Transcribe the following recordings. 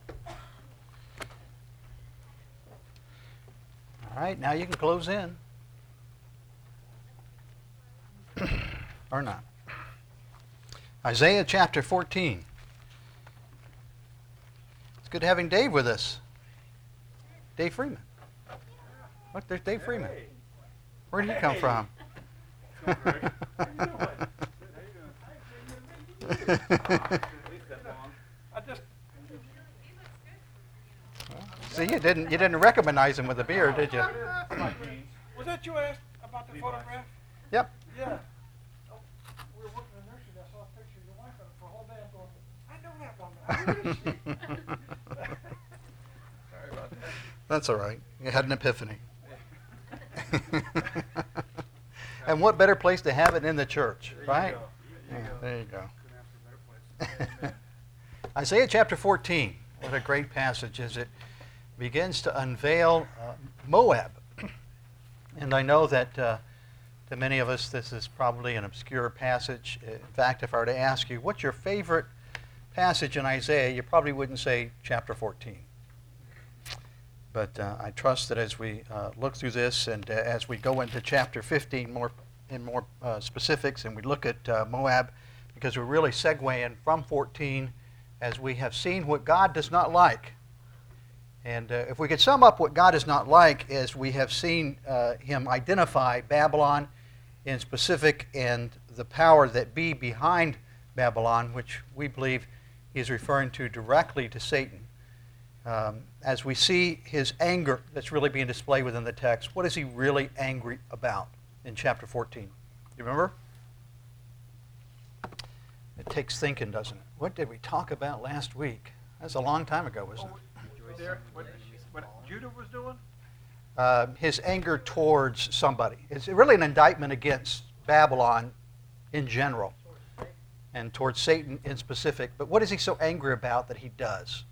All right, now you can close in. Or not. Isaiah chapter 14. It's good having Dave with us. Dave Freeman. Look, there's Dave Freeman. Where did he come from? See, you didn't recognize him with the beard, did you? Was that you asked about the photograph? Yep. Yeah. We were working in the nursery. I saw a picture of your wife for a whole day. I'm going, I know that woman. Sorry about that. That's all right. You had an epiphany. And what better place to have it in the church, right? There you go. Isaiah chapter 14. What a great passage as it begins to unveil Moab. And I know that to many of us this is probably an obscure passage. In fact, if I were to ask you, what's your favorite passage in Isaiah, you probably wouldn't say chapter 14. But I trust that as we look through this and as we go into chapter 15 more specifics and we look at Moab, because we're really segueing from 14 as we have seen what God does not like. And if we could sum up what God is not like, as we have seen him identify Babylon in specific and the power that be behind Babylon, which we believe he is referring to directly to Satan. As we see his anger that's really being displayed within the text, what is he really angry about in chapter 14? You remember? It takes thinking, doesn't it? What did we talk about last week? That's a long time ago, wasn't it? What Judah was doing? His anger towards somebody. It's really an indictment against Babylon in general and towards Satan in specific. But what is he so angry about that he does?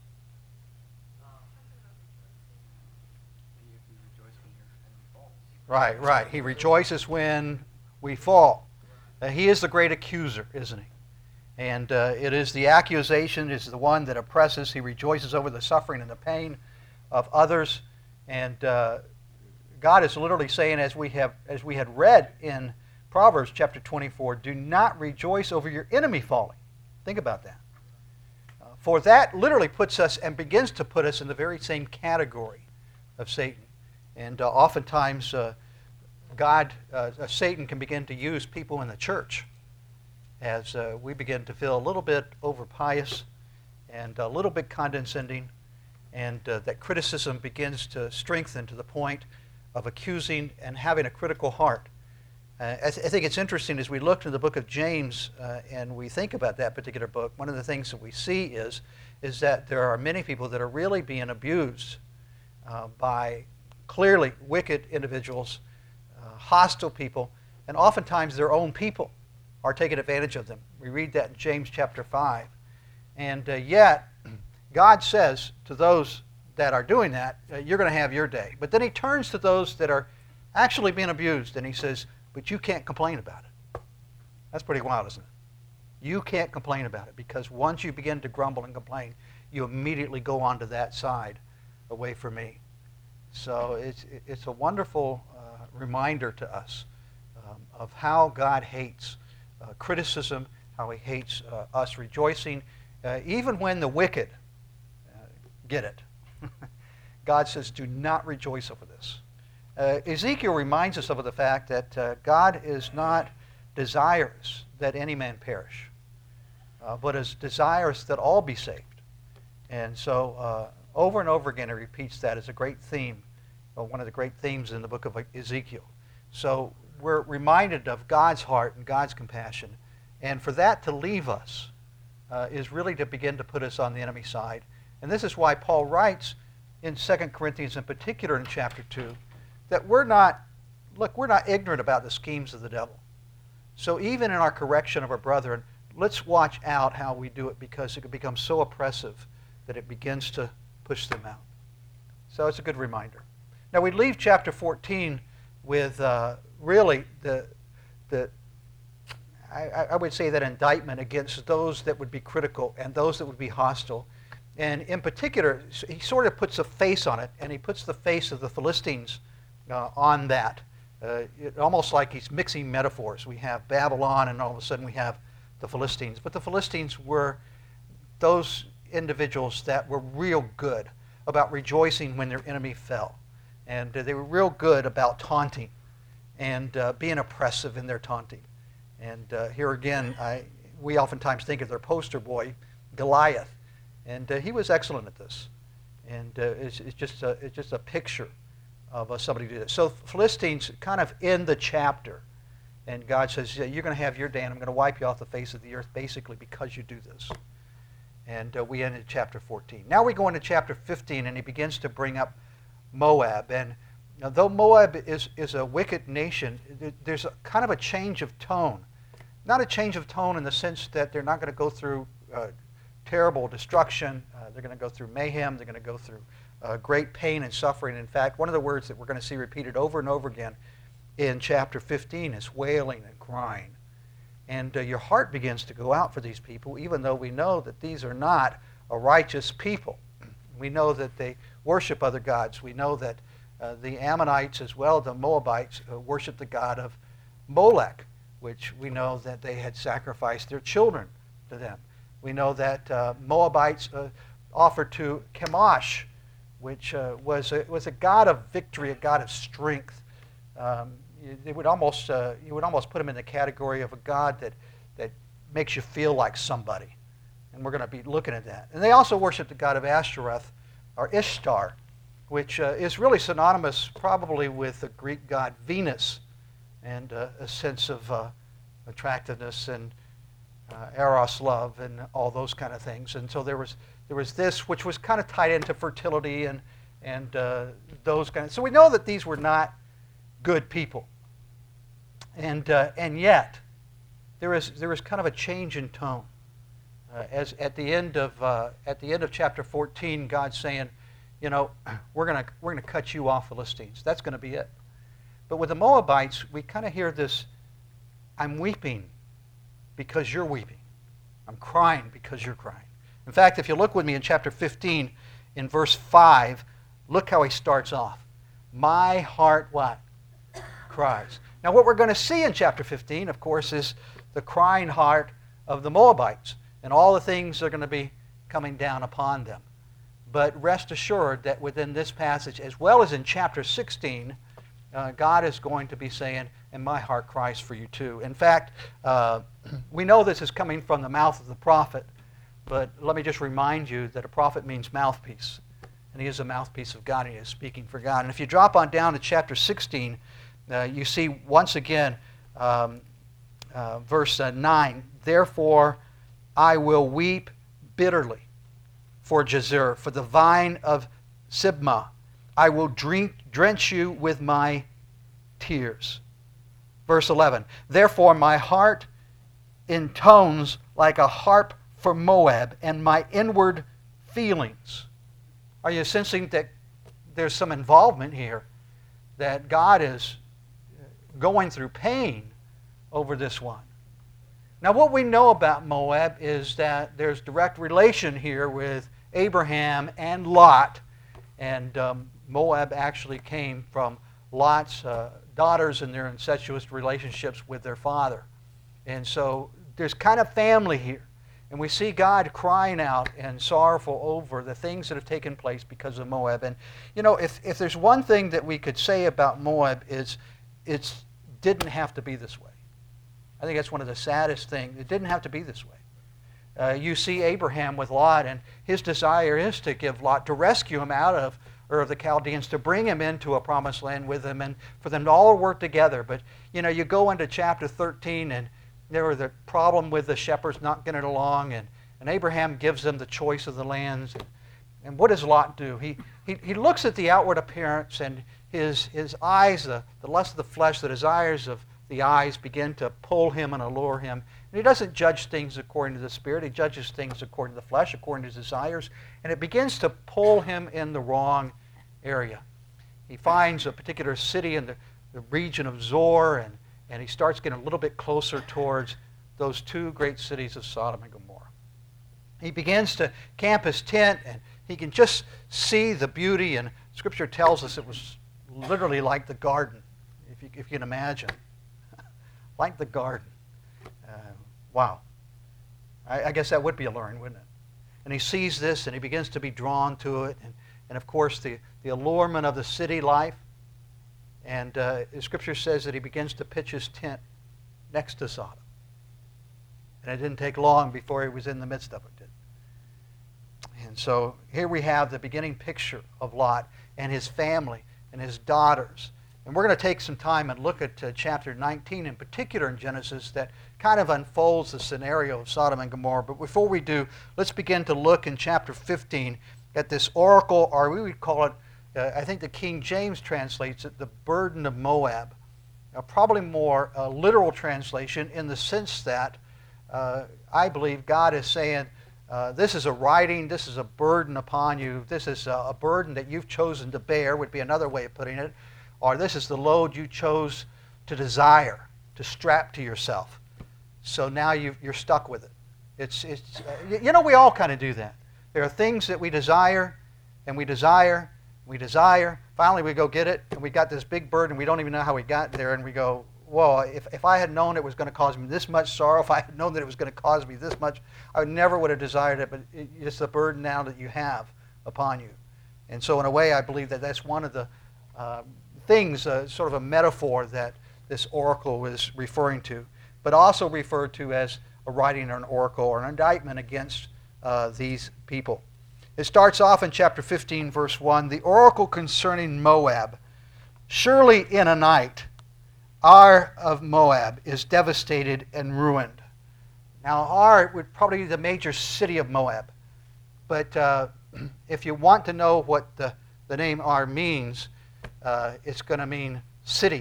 Right. He rejoices when we fall. He is the great accuser, isn't he? And it is the accusation is the one that oppresses. He rejoices over the suffering and the pain of others. And God is literally saying, as we had read in Proverbs chapter 24, do not rejoice over your enemy falling. Think about that. For that literally puts us and begins to put us in the very same category of Satan. And oftentimes, Satan can begin to use people in the church as we begin to feel a little bit over-pious and a little bit condescending, and that criticism begins to strengthen to the point of accusing and having a critical heart. I think it's interesting as we look in the book of James and we think about that particular book, one of the things that we see is that there are many people that are really being abused by clearly wicked individuals, hostile people, and oftentimes their own people are taking advantage of them. We read that in James chapter 5. And yet, God says to those that are doing that, you're going to have your day. But then he turns to those that are actually being abused and he says, but you can't complain about it. That's pretty wild, isn't it? You can't complain about it, because once you begin to grumble and complain, you immediately go onto that side away from me. So it's a wonderful reminder to us of how God hates criticism, how he hates us rejoicing, even when the wicked get it. God says, do not rejoice over this. Ezekiel reminds us of the fact that God is not desirous that any man perish, but is desirous that all be saved. And so over and over again he repeats that as a great theme, one of the great themes in the book of Ezekiel. So we're reminded of God's heart and God's compassion. And for that to leave us is really to begin to put us on the enemy side. And this is why Paul writes in 2 Corinthians in particular in chapter 2, that we're not ignorant about the schemes of the devil. So even in our correction of our brethren, let's watch out how we do it, because it can become so oppressive that it begins to push them out. So it's a good reminder. Now we leave chapter 14 with really I would say that indictment against those that would be critical and those that would be hostile. And in particular, he sort of puts a face on it, and he puts the face of the Philistines on that. Almost like he's mixing metaphors. We have Babylon, and all of a sudden we have the Philistines. But the Philistines were those individuals that were real good about rejoicing when their enemy fell. And they were real good about taunting and being oppressive in their taunting. And here again, we oftentimes think of their poster boy, Goliath. And he was excellent at this. And it's just a picture of somebody who did it. So Philistines kind of end the chapter. And God says, yeah, you're going to have your day, and I'm going to wipe you off the face of the earth basically because you do this. And we ended chapter 14. Now we go into chapter 15, and he begins to bring up Moab. And though Moab is a wicked nation, there's kind of a change of tone. Not a change of tone in the sense that they're not going to go through terrible destruction. They're going to go through mayhem. They're going to go through great pain and suffering. In fact, one of the words that we're going to see repeated over and over again in chapter 15 is wailing and crying. And your heart begins to go out for these people, even though we know that these are not a righteous people. We know that they worship other gods. We know that the Ammonites as well, the Moabites, worship the god of Molech, which we know that they had sacrificed their children to them. We know that Moabites offered to Chemosh, which was a god of victory, a god of strength. You would almost put him in the category of a god that makes you feel like somebody. And we're going to be looking at that. And they also worship the god of Ashtoreth, or Ishtar, which is really synonymous probably with the Greek god Venus, and a sense of attractiveness and eros love and all those kind of things. And so there was this, which was kind of tied into fertility and those kind of. So we know that these were not good people. And yet there is kind of a change in tone. As at the end of chapter 14, God's saying, you know, we're gonna cut you off, Philistines. That's going to be it. But with the Moabites, we kind of hear this: I'm weeping because you're weeping. I'm crying because you're crying. In fact, if you look with me in chapter 15, in verse 5, look how he starts off. My heart what? Cries. Now what we're going to see in chapter 15, of course, is the crying heart of the Moabites and all the things that are going to be coming down upon them. But rest assured that within this passage, as well as in chapter 16, God is going to be saying, and my heart cries for you too. In fact, we know this is coming from the mouth of the prophet, but let me just remind you that a prophet means mouthpiece. And he is a mouthpiece of God, and he is speaking for God. And if you drop on down to chapter 16, you see once again verse 9, therefore I will weep bitterly for Jazer, for the vine of Sibmah. I will drench you with my tears. Verse 11, therefore my heart intones like a harp for Moab, and my inward feelings. Are you sensing that there's some involvement here, that God is going through pain over this one? Now what we know about Moab is that there's direct relation here with Abraham and Lot, and Moab actually came from Lot's daughters and their incestuous relationships with their father. And so there's kind of family here. And we see God crying out and sorrowful over the things that have taken place because of Moab. And, you know, if there's one thing that we could say about Moab is it didn't have to be this way. I think that's one of the saddest things. It didn't have to be this way. You see Abraham with Lot, and his desire is to give Lot, to rescue him out of Ur of the Chaldeans, to bring him into a promised land with him, and for them to all work together. But, you know, you go into chapter 13, and there was the problem with the shepherds not getting along, and Abraham gives them the choice of the lands. And what does Lot do? He looks at the outward appearance, and his eyes, the lust of the flesh, the desires of the eyes begin to pull him and allure him. And he doesn't judge things according to the Spirit. He judges things according to the flesh, according to his desires. And it begins to pull him in the wrong area. He finds a particular city in the region of Zor, and he starts getting a little bit closer towards those two great cities of Sodom and Gomorrah. he begins to camp his tent, and he can just see the beauty, and Scripture tells us it was literally like the garden, if you can imagine. Like the garden. Wow. I guess that would be alluring, wouldn't it? And he sees this, and he begins to be drawn to it, and of course the allurement of the city life. And the Scripture says that he begins to pitch his tent next to Sodom. And it didn't take long before he was in the midst of it, did it? And so here we have the beginning picture of Lot and his family and his daughters. And we're going to take some time and look at chapter 19 in particular in Genesis that kind of unfolds the scenario of Sodom and Gomorrah. But before we do, let's begin to look in chapter 15 at this oracle, or we would call it, I think the King James translates it, the burden of Moab. Probably more literal translation in the sense that I believe God is saying, this is a writing, this is a burden upon you, this is a burden that you've chosen to bear, would be another way of putting it, or this is the load you chose to desire, to strap to yourself. So now you're stuck with it. We all kind of do that. There are things that we desire, and we desire, finally we go get it, and we got this big burden, we don't even know how we got there, and we go, whoa, if I had known it was going to cause me this much sorrow, if I had known that it was going to cause me this much, I never would have desired it, but it's the burden now that you have upon you. And so in a way, I believe that that's one of the things, sort of a metaphor that this oracle is referring to, but also referred to as a writing or an oracle or an indictment against these people. It starts off in chapter 15, verse 1, the oracle concerning Moab. Surely in a night, Ar of Moab is devastated and ruined. Now, Ar would probably be the major city of Moab. But if you want to know what the name Ar means, it's going to mean city.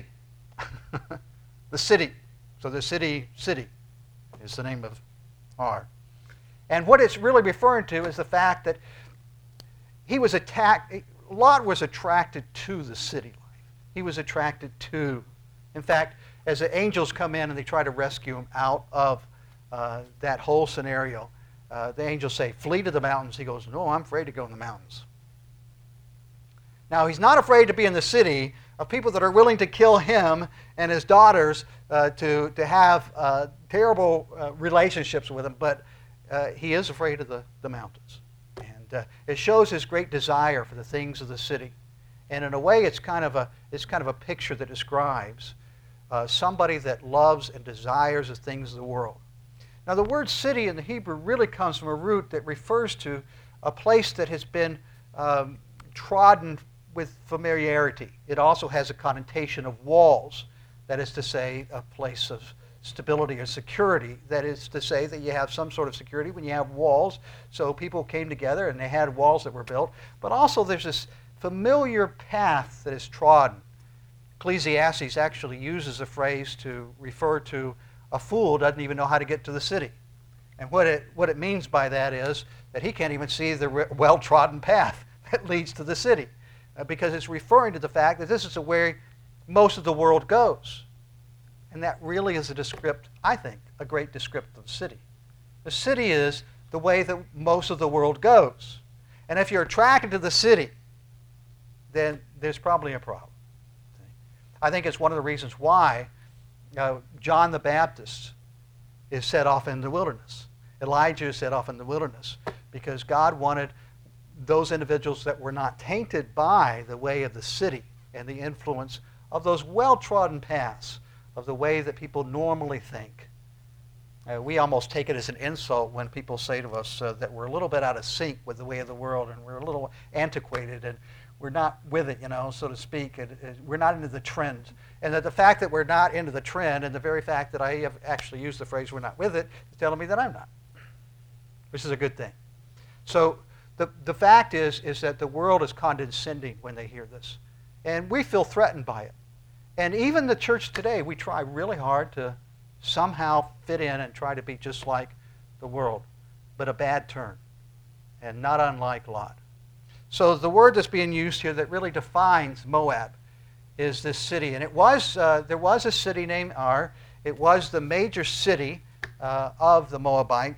The city. So the city is the name of Ar. And what it's really referring to is the fact that Lot was attracted to the city life. He was attracted to. In fact, as the angels come in and they try to rescue him out of that whole scenario, the angels say, flee to the mountains. He goes, no, I'm afraid to go in the mountains. Now, he's not afraid to be in the city of people that are willing to kill him and his daughters to have terrible relationships with him, but he is afraid of the mountains. And it shows his great desire for the things of the city. And in a way, it's kind of a picture that describes somebody that loves and desires the things of the world. Now, the word city in the Hebrew really comes from a root that refers to a place that has been trodden with familiarity. It also has a connotation of walls, that is to say, a place of stability or security. That is to say that you have some sort of security when you have walls. So people came together and they had walls that were built. But also there's this familiar path that is trodden. Ecclesiastes actually uses the phrase to refer to a fool who doesn't even know how to get to the city. And what it means by that is that he can't even see the well-trodden path that leads to the city, because it's referring to the fact that this is where most of the world goes. And that really is I think, a great descriptor of the city. The city is the way that most of the world goes. And if you're attracted to the city, then there's probably a problem. I think it's one of the reasons why John the Baptist is set off in the wilderness. Elijah is set off in the wilderness because God wanted those individuals that were not tainted by the way of the city and the influence of those well-trodden paths of the way that people normally think. We almost take it as an insult when people say to us that we're a little bit out of sync with the way of the world and we're a little antiquated and we're not with it, so to speak. We're not into the trend. And that the fact that we're not into the trend and the very fact that I have actually used the phrase we're not with it is telling me that I'm not, which is a good thing. So the fact is that the world is condescending when they hear this. And we feel threatened by it. And even the church today, we try really hard to somehow fit in and try to be just like the world, but a bad turn, and not unlike Lot. So the word that's being used here that really defines Moab is this city. And there was a city named Ar. It was the major city of the Moabites.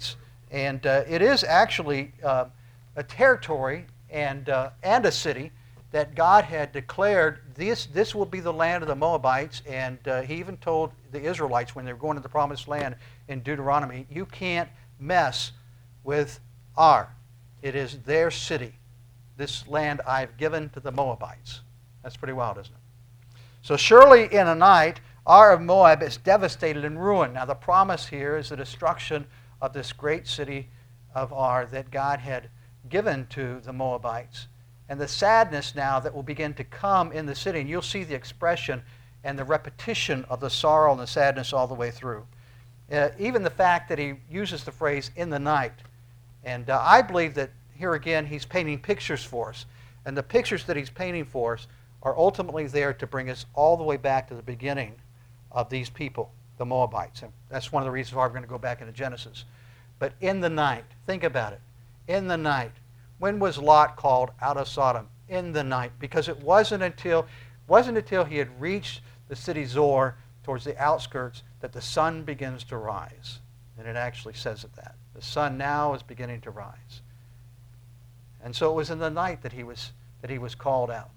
And it is actually a territory and a city that God had declared this will be the land of the Moabites. And he even told the Israelites when they were going to the promised land in Deuteronomy, you can't mess with Ar. It is their city. This land I've given to the Moabites. That's pretty wild, isn't it? So surely in a night, Ar of Moab is devastated and ruined. Now the promise here is the destruction of this great city of Ar that God had given to the Moabites. And the sadness now that will begin to come in the city, and you'll see the expression and the repetition of the sorrow and the sadness all the way through. Even the fact that he uses the phrase, in the night. And I believe that here again he's painting pictures for us. And the pictures that he's painting for us are ultimately there to bring us all the way back to the beginning of these people, the Moabites. And that's one of the reasons why we're going to go back into Genesis. But in the night, think about it. In the night. When was Lot called out of Sodom? In the night. Because it wasn't until he had reached the city Zoar towards the outskirts that the sun begins to rise. And it actually says it that. The sun now is beginning to rise. And so it was in the night that he was called out.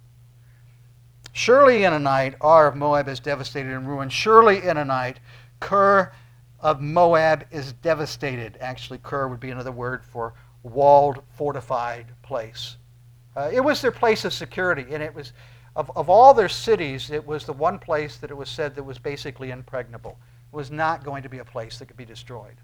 Surely in a night, Ar of Moab is devastated and ruined. Surely in a night, Kir of Moab is devastated. Actually, Kir would be another word for walled, fortified place. It was their place of security, and it was, of all their cities, it was the one place that it was said that was basically impregnable. It was not going to be a place that could be destroyed.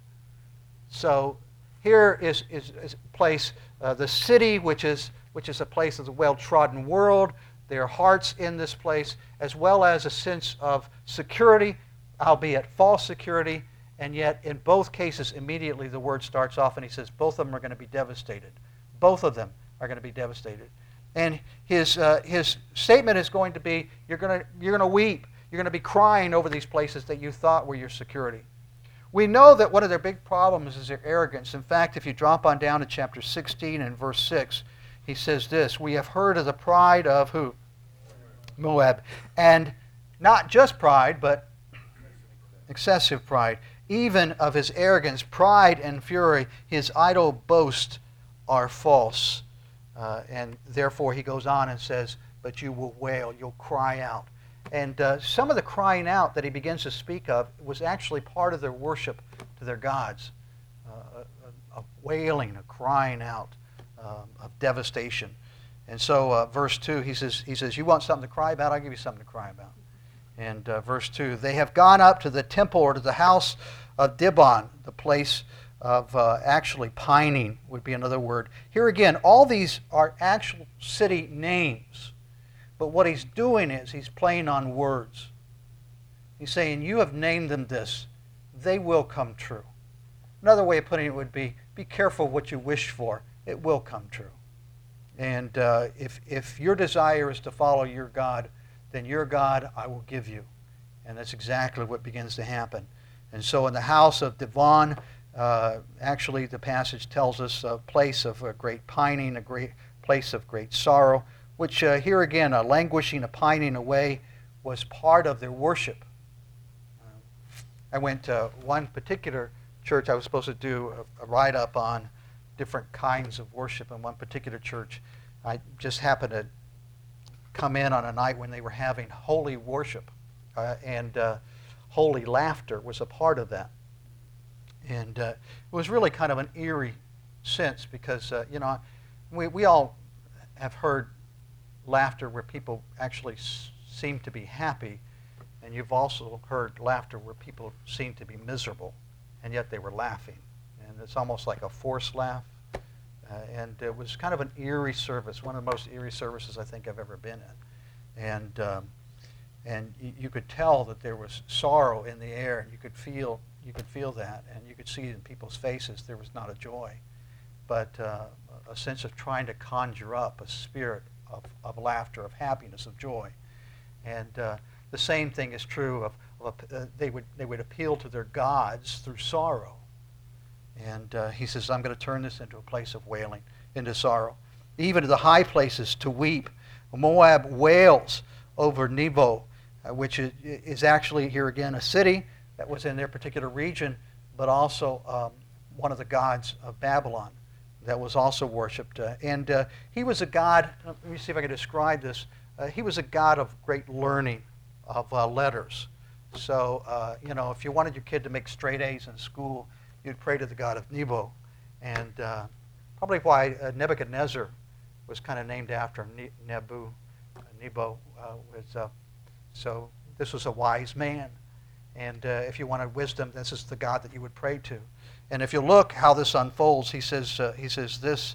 So here is a place, the city, which is a place of the well-trodden world, their hearts in this place, as well as a sense of security, albeit false security. And yet, in both cases, immediately the word starts off and he says both of them are going to be devastated. Both of them are going to be devastated. And his statement is going to be, you're going to weep. You're going to be crying over these places that you thought were your security. We know that one of their big problems is their arrogance. In fact, if you drop on down to chapter 16 and verse 6, he says this, we have heard of the pride of who? Moab. And not just pride, but excessive pride. Even of his arrogance, pride, and fury, his idle boast are false. And therefore he goes on and says, but you will wail, you'll cry out. And some of the crying out that he begins to speak of was actually part of their worship to their gods. A wailing, a crying out of devastation. And so verse 2, he says, you want something to cry about? I'll give you something to cry about. And verse 2, they have gone up to the temple or to the house of Dibon, the place of actually pining would be another word. Here again, all these are actual city names. But what he's doing is he's playing on words. He's saying, you have named them this. They will come true. Another way of putting it would be careful what you wish for. It will come true. And if your desire is to follow your God, then your God I will give you. And that's exactly what begins to happen. And so in the house of Dibon, actually the passage tells us a place of great pining, a great place of great sorrow, which here again, a languishing, a pining away, was part of their worship. I went to one particular church. I was supposed to do a write-up on different kinds of worship in one particular church. I just happened to come in on a night when they were having holy worship, and holy laughter was a part of that. And it was really kind of an eerie sense because, we all have heard laughter where people actually seem to be happy, and you've also heard laughter where people seem to be miserable, and yet they were laughing. And it's almost like a forced laugh. And it was kind of an eerie service, one of the most eerie services I think I've ever been in. And you could tell that there was sorrow in the air, and you could feel that, and you could see in people's faces there was not a joy, but a sense of trying to conjure up a spirit of laughter, of happiness, of joy. And the same thing is true of they would appeal to their gods through sorrow. And he says, I'm going to turn this into a place of wailing, into sorrow. Even to the high places to weep. Moab wails over Nebo, which is actually, here again, a city that was in their particular region, but also one of the gods of Babylon that was also worshipped. And he was a god, let me see if I can describe this. He was a god of great learning, of letters. So, if you wanted your kid to make straight A's in school, you'd pray to the god of Nebo. And probably why Nebuchadnezzar was kind of named after him. Nebo was, so this was a wise man. And if you wanted wisdom, this is the God that you would pray to. And if you look how this unfolds, he says this,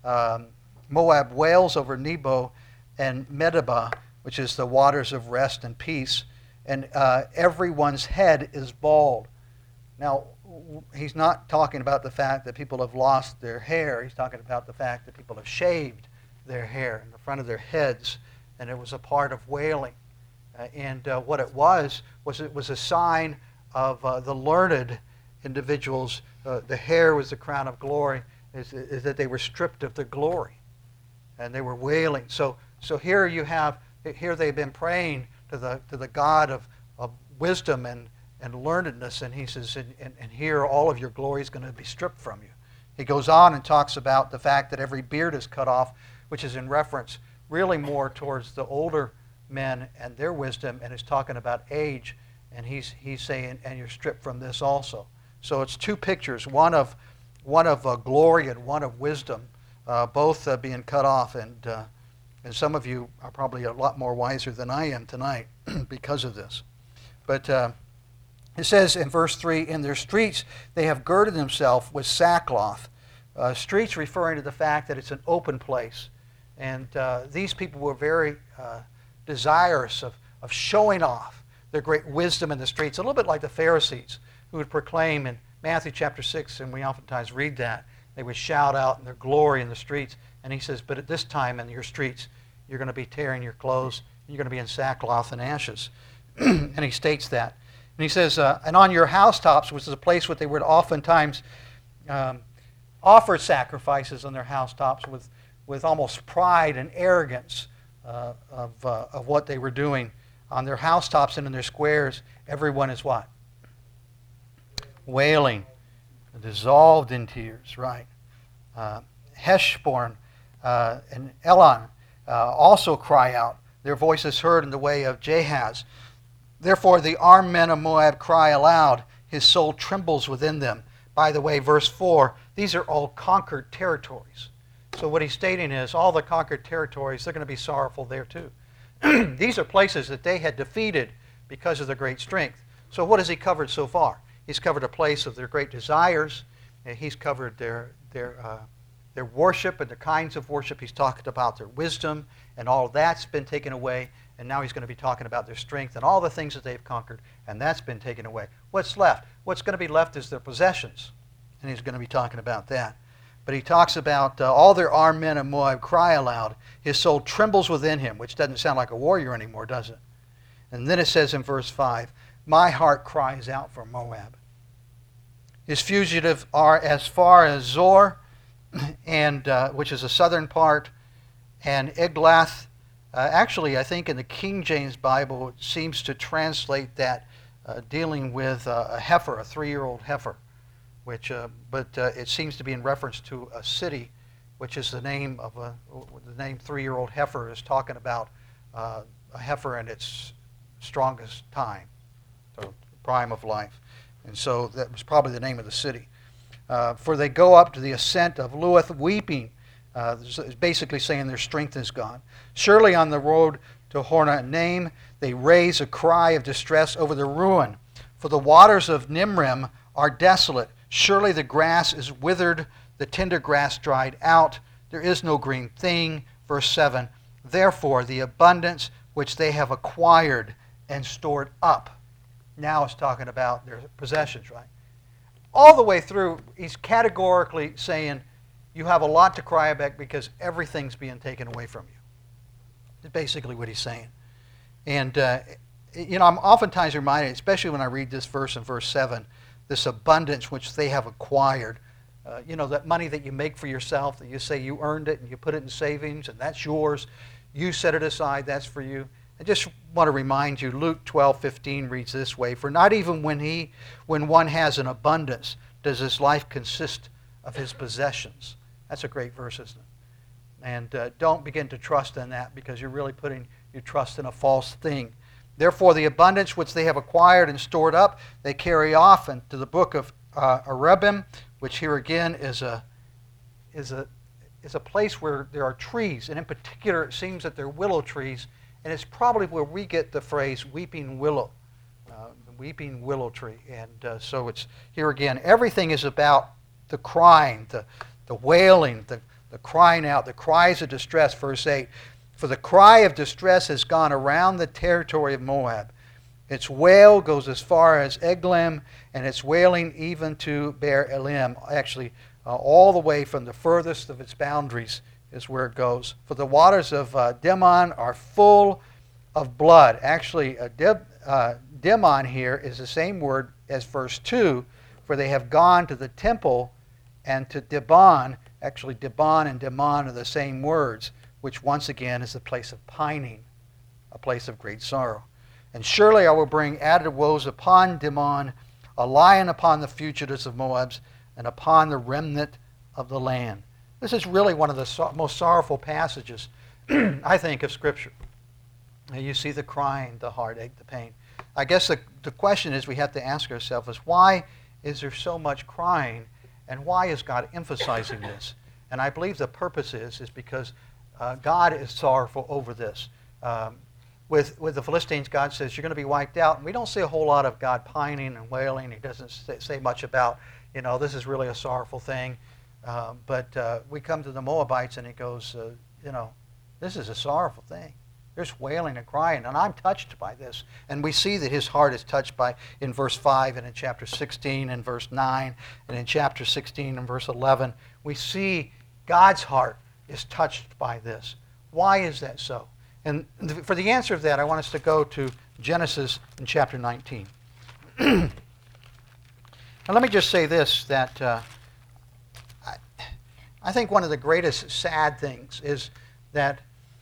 Moab wails over Nebo and Medeba, which is the waters of rest and peace, and everyone's head is bald. Now, he's not talking about the fact that people have lost their hair. He's talking about the fact that people have shaved their hair in the front of their heads, and it was a part of wailing. And what it was a sign of the learned individuals. The hair was the crown of glory, is that they were stripped of their glory, and they were wailing. So here they've been praying to the God of wisdom and learnedness, and he says, and here all of your glory is going to be stripped from you. He goes on and talks about the fact that every beard is cut off, which is in reference really more towards the older men and their wisdom, and is talking about age, and he's saying, and you're stripped from this also. So it's two pictures, one of glory and one of wisdom, both being cut off, and some of you are probably a lot more wiser than I am tonight because of this. But it says in verse 3, in their streets they have girded themselves with sackcloth. Streets referring to the fact that it's an open place, and these people were very desirous of showing off their great wisdom in the streets, a little bit like the Pharisees, who would proclaim in Matthew chapter 6, and we oftentimes read that, they would shout out in their glory in the streets. And he says, but at this time in your streets, you're going to be tearing your clothes, you're going to be in sackcloth and ashes. And he states that. And he says, and on your housetops, which is a place where they would oftentimes offer sacrifices on their housetops with almost pride and arrogance of what they were doing. On their housetops and in their squares, everyone is what? Wailing, dissolved in tears, right? Heshbon and Elon also cry out. Their voice is heard in the way of Jahaz. Therefore the armed men of Moab cry aloud. His soul trembles within them. By the way, verse 4, these are all conquered territories. So what he's stating is all the conquered territories, they're going to be sorrowful there too. These are places that they had defeated because of their great strength. So what has he covered so far? He's covered a place of their great desires. And he's covered their worship and the kinds of worship. He's talked about their wisdom, and all that's been taken away. And now he's going to be talking about their strength and all the things that they've conquered, and that's been taken away. What's left? What's going to be left is their possessions, and he's going to be talking about that. But he talks about all their armed men of Moab cry aloud. His soul trembles within him, which doesn't sound like a warrior anymore, does it? And then it says in verse 5, my heart cries out for Moab. His fugitives are as far as Zor, and which is the southern part, and Eglath. Actually, I think in the King James Bible, it seems to translate that dealing with a heifer, a 3-year-old heifer. But it seems to be in reference to a city, which is the name of the name 3-year-old heifer is talking about a heifer in its strongest time, so prime of life. And so that was probably the name of the city. For they go up to the ascent of Luith weeping. It's basically saying their strength is gone. Surely on the road to Horonaim, they raise a cry of distress over the ruin. For the waters of Nimrim are desolate. Surely the grass is withered, the tender grass dried out. There is no green thing. Verse 7, therefore the abundance which they have acquired and stored up. Now it's talking about their possessions, right? All the way through, he's categorically saying, you have a lot to cry about because everything's being taken away from you. That's basically what he's saying. And, I'm oftentimes reminded, especially when I read this verse in verse 7, this abundance which they have acquired. That money that you make for yourself, that you say you earned it and you put it in savings and that's yours. You set it aside, that's for you. I just want to remind you, Luke 12:15 reads this way, for not even when one has an abundance does his life consist of his possessions? That's a great verse, isn't it? And don't begin to trust in that, because you're really putting your trust in a false thing. Therefore, the abundance which they have acquired and stored up, they carry off into the book of Arebim, which here again is a place where there are trees, and in particular, it seems that they're willow trees, and it's probably where we get the phrase "weeping willow," the weeping willow tree. And so it's here again. Everything is about the crying, the wailing, the crying out, the cries of distress. Verse 8. For the cry of distress has gone around the territory of Moab. Its wail goes as far as Eglam, and its wailing even to Beer Elim. Actually, all the way from the furthest of its boundaries is where it goes. For the waters of Dimon are full of blood. Actually, Dimon here is the same word as verse 2, for they have gone to the temple and to Dibon. Actually, Dibon and Dimon are the same words, which once again is the place of pining, a place of great sorrow. And surely I will bring added woes upon Dimon, a lion upon the fugitives of Moab, and upon the remnant of the land. This is really one of the most sorrowful passages, I think, of Scripture. And you see the crying, the heartache, the pain. I guess the question is we have to ask ourselves is, why is there so much crying, and why is God emphasizing this? And I believe the purpose is because God is sorrowful over this. With the Philistines, God says, you're going to be wiped out. And we don't see a whole lot of God pining and wailing. He doesn't say much about, this is really a sorrowful thing. But we come to the Moabites, and he goes, this is a sorrowful thing. There's wailing and crying, and I'm touched by this. And we see that his heart is touched by in verse 5 and in chapter 16 and verse 9 and in chapter 16 and verse 11. We see God's heart is touched by this. Why is that so? And for the answer of that, I want us to go to Genesis in chapter 19. Now let me just say this, that I think one of the greatest sad things is that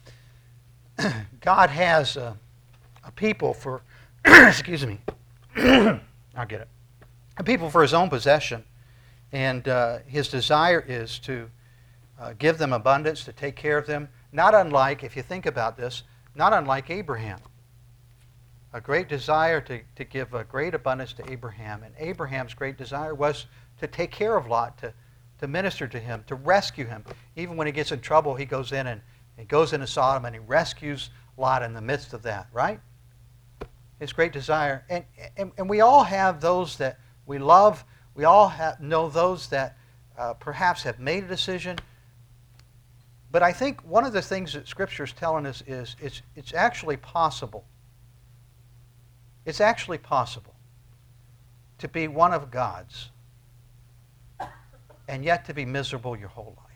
God has a people for, excuse me, I'll get it, a people for his own possession. And his desire is to give them abundance, to take care of them, not unlike, if you think about this, not unlike Abraham. A great desire to give a great abundance to Abraham. And Abraham's great desire was to take care of Lot, to minister to him, to rescue him. Even when he gets in trouble, he goes in and he goes into Sodom and he rescues Lot in the midst of that, right? His great desire. And we all have those that we love. We all know those that perhaps have made a decision. But I think one of the things that Scripture is telling us is it's actually possible. It's actually possible to be one of God's and yet to be miserable your whole life.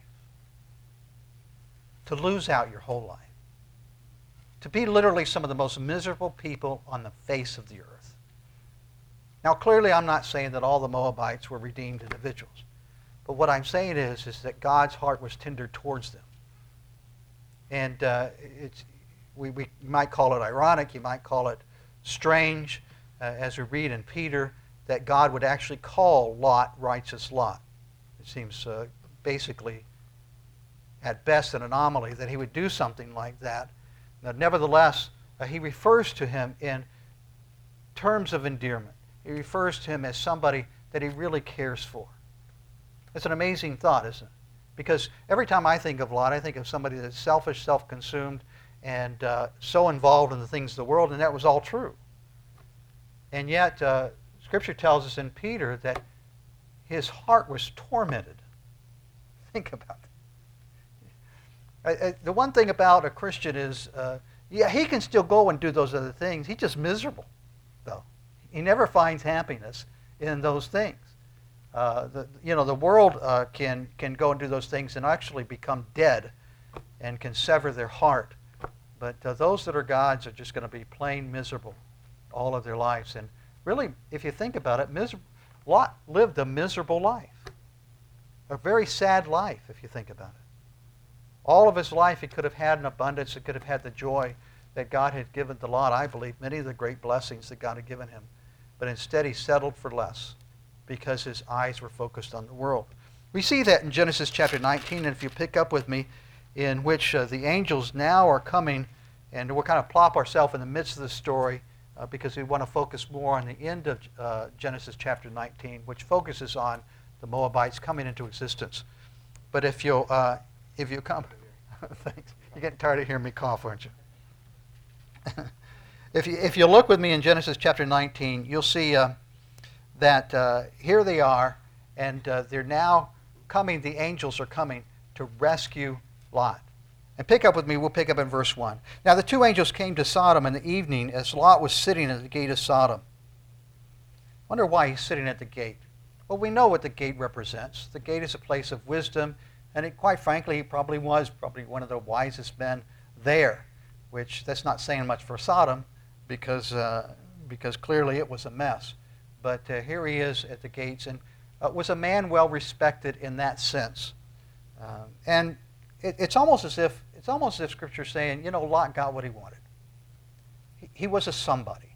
To lose out your whole life. To be literally some of the most miserable people on the face of the earth. Now, clearly, I'm not saying that all the Moabites were redeemed individuals. But what I'm saying is that God's heart was tender towards them. And we might call it ironic, you might call it strange, as we read in Peter, that God would actually call Lot righteous Lot. It seems basically, at best, an anomaly that he would do something like that. Now, nevertheless, he refers to him in terms of endearment. He refers to him as somebody that he really cares for. It's an amazing thought, isn't it? Because every time I think of Lot, I think of somebody that's selfish, self-consumed, and so involved in the things of the world, and that was all true. And yet, Scripture tells us in Peter that his heart was tormented. Think about it. The one thing about a Christian is, he can still go and do those other things. He's just miserable, though. He never finds happiness in those things. The world can go and do those things and actually become dead and can sever their heart. But those that are God's are just going to be plain miserable all of their lives. And really, if you think about it, Lot lived a miserable life. A very sad life, if you think about it. All of his life he could have had an abundance, he could have had the joy that God had given to Lot, I believe, many of the great blessings that God had given him. But instead he settled for less. because his eyes were focused on the world. We see that in Genesis chapter 19, and if you pick up with me, in which the angels now are coming, and we'll kind of plop ourselves in the midst of the story because we want to focus more on the end of Genesis chapter 19, which focuses on the Moabites coming into existence. But if you come, thanks. You're getting tired of hearing me cough, aren't you? If you look with me in Genesis chapter 19, you'll see that here they are, and they're now coming. The angels are coming to rescue Lot. And pick up with me, we'll pick up in verse 1. Now the two angels came to Sodom in the evening as Lot was sitting at the gate of Sodom. Wonder why he's sitting at the gate. Well, we know what the gate represents. The gate is a place of wisdom, and quite frankly, he probably was one of the wisest men there, which that's not saying much for Sodom because clearly it was a mess. But here he is at the gates, and was a man well respected in that sense. And it's almost as if Scripture's saying, Lot got what he wanted. He was a somebody.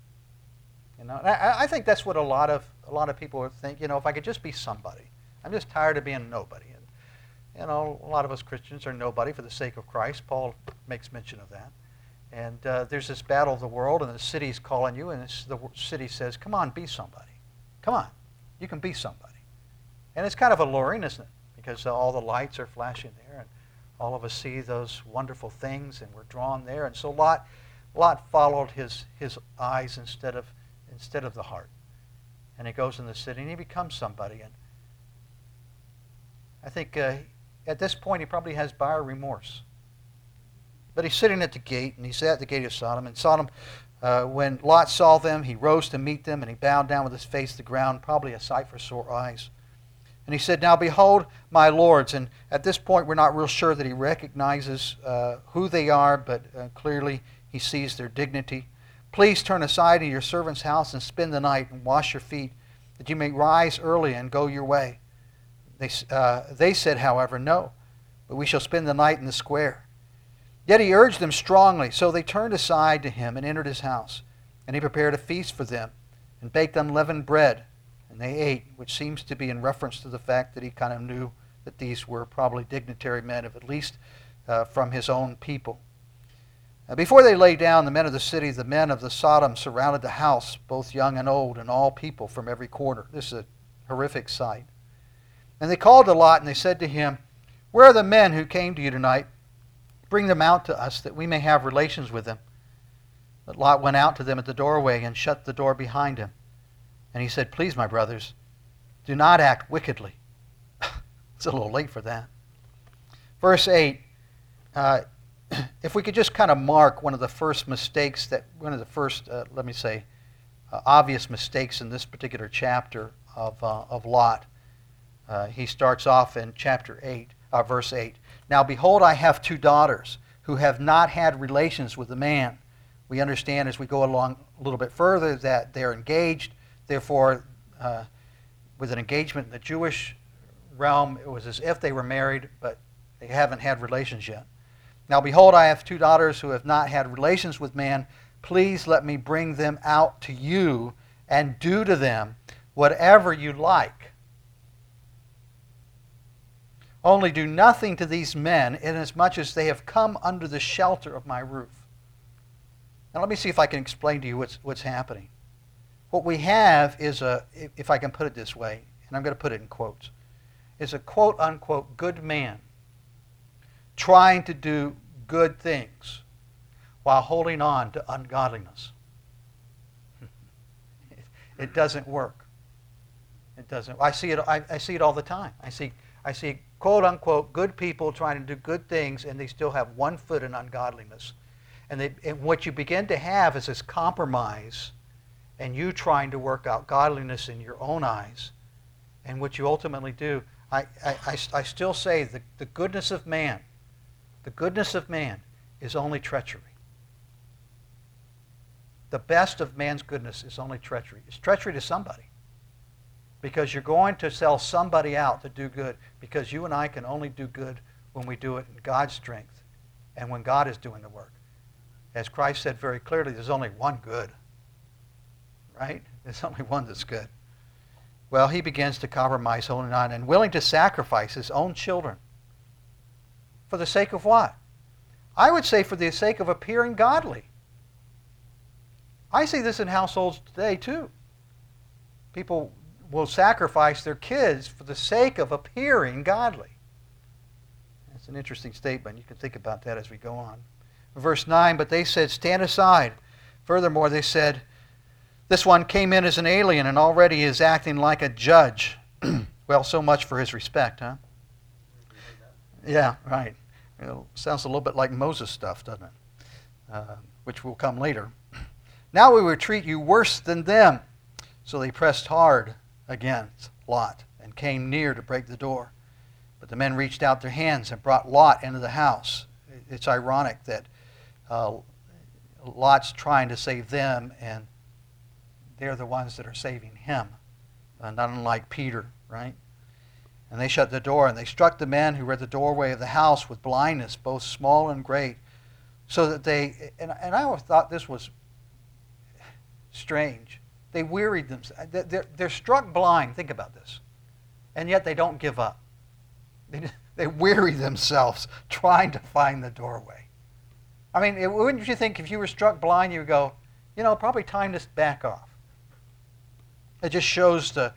I think that's what a lot of people think. If I could just be somebody. I'm just tired of being nobody. And, a lot of us Christians are nobody for the sake of Christ. Paul makes mention of that. And there's this battle of the world, and the city's calling you, and the city says, come on, be somebody. Come on, you can be somebody. And it's kind of alluring, isn't it? Because all the lights are flashing there, and all of us see those wonderful things, and we're drawn there. And so Lot followed his eyes instead of the heart. And he goes in the city, and he becomes somebody. And I think at this point he probably has buyer remorse. But he's sitting at the gate, and he's at the gate of Sodom. And Sodom, when Lot saw them, he rose to meet them, and he bowed down with his face to the ground, probably a sight for sore eyes. And he said, now behold, my lords. And at this point, we're not real sure that he recognizes who they are, but clearly he sees their dignity. Please turn aside to your servant's house and spend the night and wash your feet, that you may rise early and go your way. They said, however, no, but we shall spend the night in the square. Yet he urged them strongly, so they turned aside to him and entered his house. And he prepared a feast for them and baked unleavened bread. And they ate, which seems to be in reference to the fact that he kind of knew that these were probably dignitary men, at least from his own people. Before they lay down, the men of the city, the men of the Sodom, surrounded the house, both young and old, and all people from every quarter. This is a horrific sight. And they called to Lot, and they said to him, where are the men who came to you tonight? Bring them out to us, that we may have relations with them. But Lot went out to them at the doorway and shut the door behind him. And he said, please, my brothers, do not act wickedly. It's a little late for that. Verse 8, if we could just kind of mark one of the first mistakes, obvious mistakes in this particular chapter of Lot. He starts off in verse 8. Now behold, I have two daughters who have not had relations with a man. We understand as we go along a little bit further that they're engaged. Therefore, with an engagement in the Jewish realm, it was as if they were married, but they haven't had relations yet. Now behold, I have two daughters who have not had relations with man. Please let me bring them out to you and do to them whatever you like. Only do nothing to these men, inasmuch as they have come under the shelter of my roof. Now let me see if I can explain to you what's happening. What we have is if I can put it this way, and I'm going to put it in quotes, is a quote-unquote good man trying to do good things while holding on to ungodliness. It doesn't work. It doesn't. I see it all the time. I see quote-unquote good people trying to do good things, and they still have one foot in ungodliness. And what you begin to have is this compromise, and you trying to work out godliness in your own eyes. And what you ultimately do, I still say the goodness of man is only treachery. The best of man's goodness is only treachery. It's treachery to somebody. Because you're going to sell somebody out to do good, because you and I can only do good when we do it in God's strength and when God is doing the work. As Christ said very clearly, there's only one good. Right? There's only one that's good. Well, he begins to compromise, holding on, and willing to sacrifice his own children. For the sake of what? I would say for the sake of appearing godly. I see this in households today too. People will sacrifice their kids for the sake of appearing godly. That's an interesting statement. You can think about that as we go on. Verse 9, but they said, stand aside. Furthermore, they said, this one came in as an alien and already is acting like a judge. Well, so much for his respect, huh? Yeah, right. Sounds a little bit like Moses stuff, doesn't it? Which will come later. Now we will treat you worse than them. So they pressed hard against Lot and came near to break the door. But the men reached out their hands and brought Lot into the house. It's ironic that Lot's trying to save them, and they're the ones that are saving him, not unlike Peter, right? And they shut the door, and they struck the men who were at the doorway of the house with blindness, both small and great, so that they, and I always thought this was strange, they wearied themselves. They're struck blind, think about this, and yet they don't give up. They weary themselves trying to find the doorway. I mean, wouldn't you think if you were struck blind, you would go, probably time to back off. It just shows the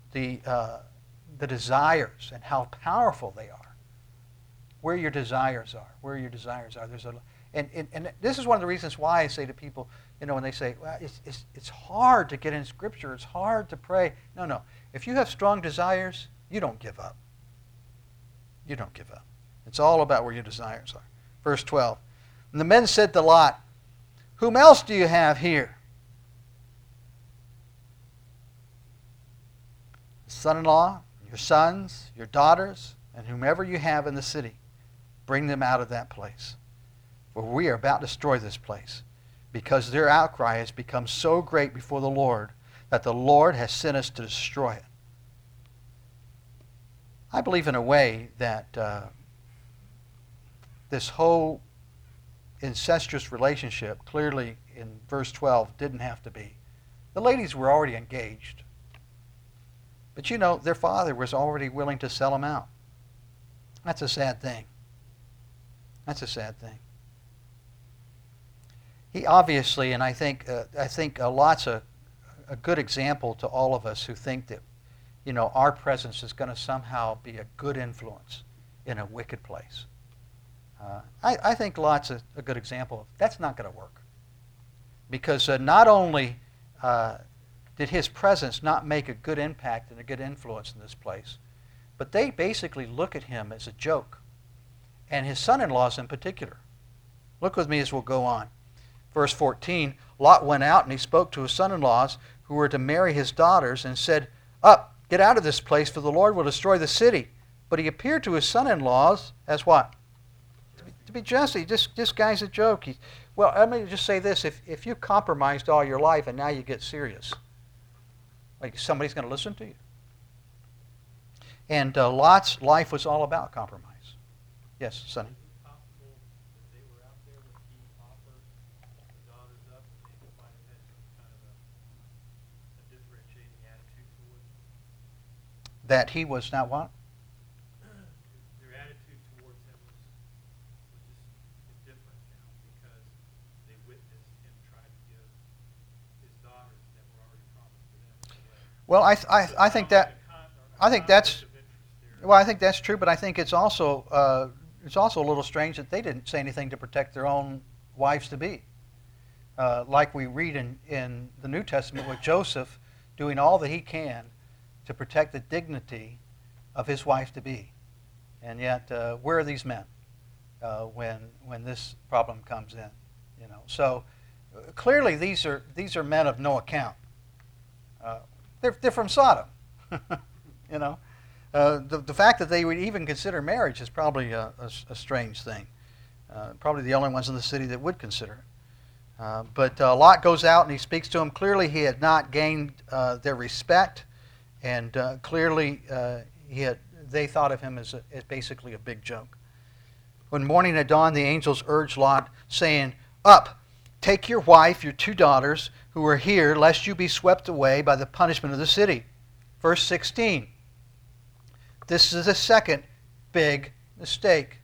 desires and how powerful they are. Where your desires are. And this is one of the reasons why I say to people, when they say, well, it's hard to get in Scripture, it's hard to pray. No. If you have strong desires, you don't give up. You don't give up. It's all about where your desires are. Verse 12. And the men said to Lot, whom else do you have here? Son-in-law, your sons, your daughters, and whomever you have in the city, bring them out of that place. For we are about to destroy this place, because their outcry has become so great before the Lord that the Lord has sent us to destroy it. I believe in a way that this whole incestuous relationship, clearly in verse 12, didn't have to be. The ladies were already engaged. But their father was already willing to sell them out. That's a sad thing. That's a sad thing. He obviously, and I think Lot's a good example to all of us who think that, our presence is going to somehow be a good influence in a wicked place. I think Lot's a good example of that's not going to work. Because not only did his presence not make a good impact and a good influence in this place, but they basically look at him as a joke. And his son-in-laws in particular. Look with me as we'll go on. Verse 14, Lot went out and he spoke to his son-in-laws who were to marry his daughters and said, up, get out of this place, for the Lord will destroy the city. But he appeared to his son-in-laws as what? To be Jesse. This guy's a joke. Well, let me just say this. If you compromised all your life and now you get serious, like somebody's going to listen to you. And Lot's life was all about compromise. Yes, Sonny? That he was not what? Their attitude towards him was just different now because they witnessed him try to give his daughters that were already promised to them away. Well, I think that's true, but I think it's also a little strange that they didn't say anything to protect their own wives to be. Like we read in the New Testament with Joseph doing all that he can to protect the dignity of his wife to be. And yet, where are these men when this problem comes in? So clearly these are men of no account. They're from Sodom. The fact that they would even consider marriage is probably a strange thing. Probably the only ones in the city that would consider it. But Lot goes out and he speaks to them. Clearly he had not gained their respect. And clearly, they thought of him as basically a big joke. When morning had dawned, the angels urged Lot, saying, up, take your wife, your two daughters, who are here, lest you be swept away by the punishment of the city. Verse 16. This is the second big mistake.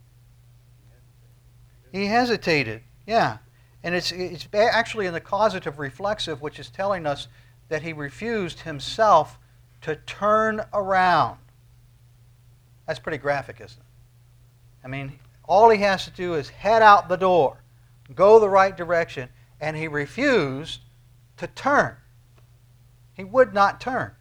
He hesitated. Yeah. And it's actually in the causative reflexive, which is telling us that he refused himself to turn around. That's pretty graphic, isn't it? I mean, all he has to do is head out the door, go the right direction, and he refused to turn. He would not turn.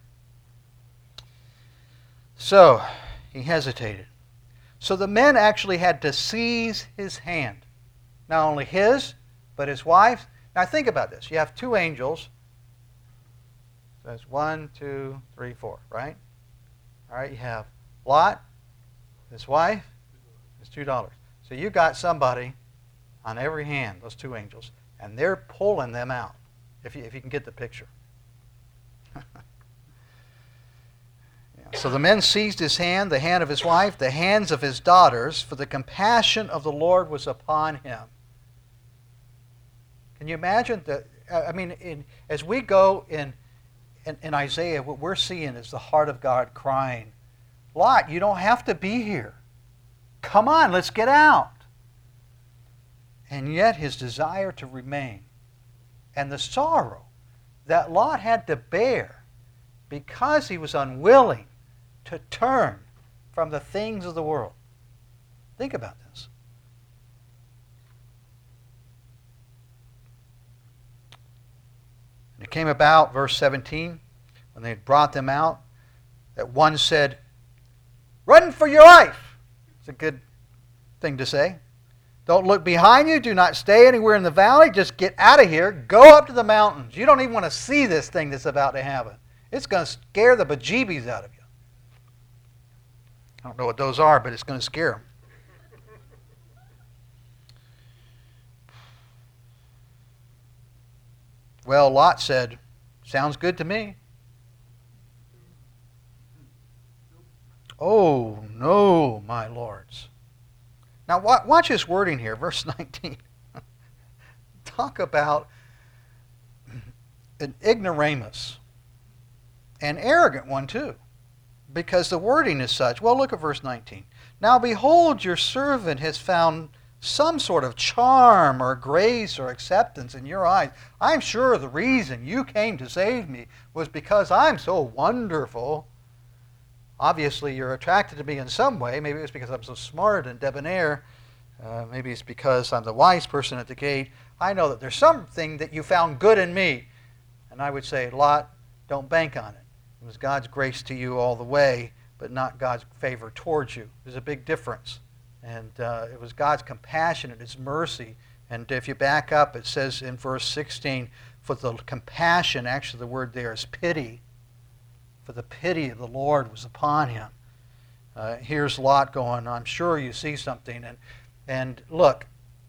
So, he hesitated. So the men actually had to seize his hand. Not only his, but his wife's. Now think about this. You have two angels. So that's 1, 2, 3, 4, right? All right, you have Lot, his wife, his $2. So you got somebody on every hand, those two angels, and they're pulling them out, if you can get the picture. So the men seized his hand, the hand of his wife, the hands of his daughters, for the compassion of the Lord was upon him. Can you imagine that? I mean, as we go in Isaiah, what we're seeing is the heart of God crying, Lot, you don't have to be here. Come on, let's get out. And yet his desire to remain and the sorrow that Lot had to bear because he was unwilling to turn from the things of the world. Think about this. And it came about, verse 17, when they had brought them out, that one said, "Run for your life." It's a good thing to say. Don't look behind you. Do not stay anywhere in the valley. Just get out of here. Go up to the mountains. You don't even want to see this thing that's about to happen. It's going to scare the bejeebies out of you. I don't know what those are, but it's going to scare them. Well, Lot said, "Sounds good to me." "Oh, no, my lords." Now, watch his wording here, verse 19. Talk about an ignoramus. An arrogant one, too, because the wording is such. Well, look at verse 19. "Now, behold, your servant has found some sort of charm or grace or acceptance in your eyes. I'm sure the reason you came to save me was because I'm so wonderful. Obviously, you're attracted to me in some way. Maybe it's because I'm so smart and debonair. Maybe it's because I'm the wise person at the gate. I know that there's something that you found good in me." And I would say, Lot, don't bank on it. It was God's grace to you all the way, but not God's favor towards you. There's a big difference. And it was God's compassion and his mercy. And if you back up, it says in verse 16, for the compassion, actually the word there is pity. For the pity of the Lord was upon him. Here's Lot going, "I'm sure you see something. And look,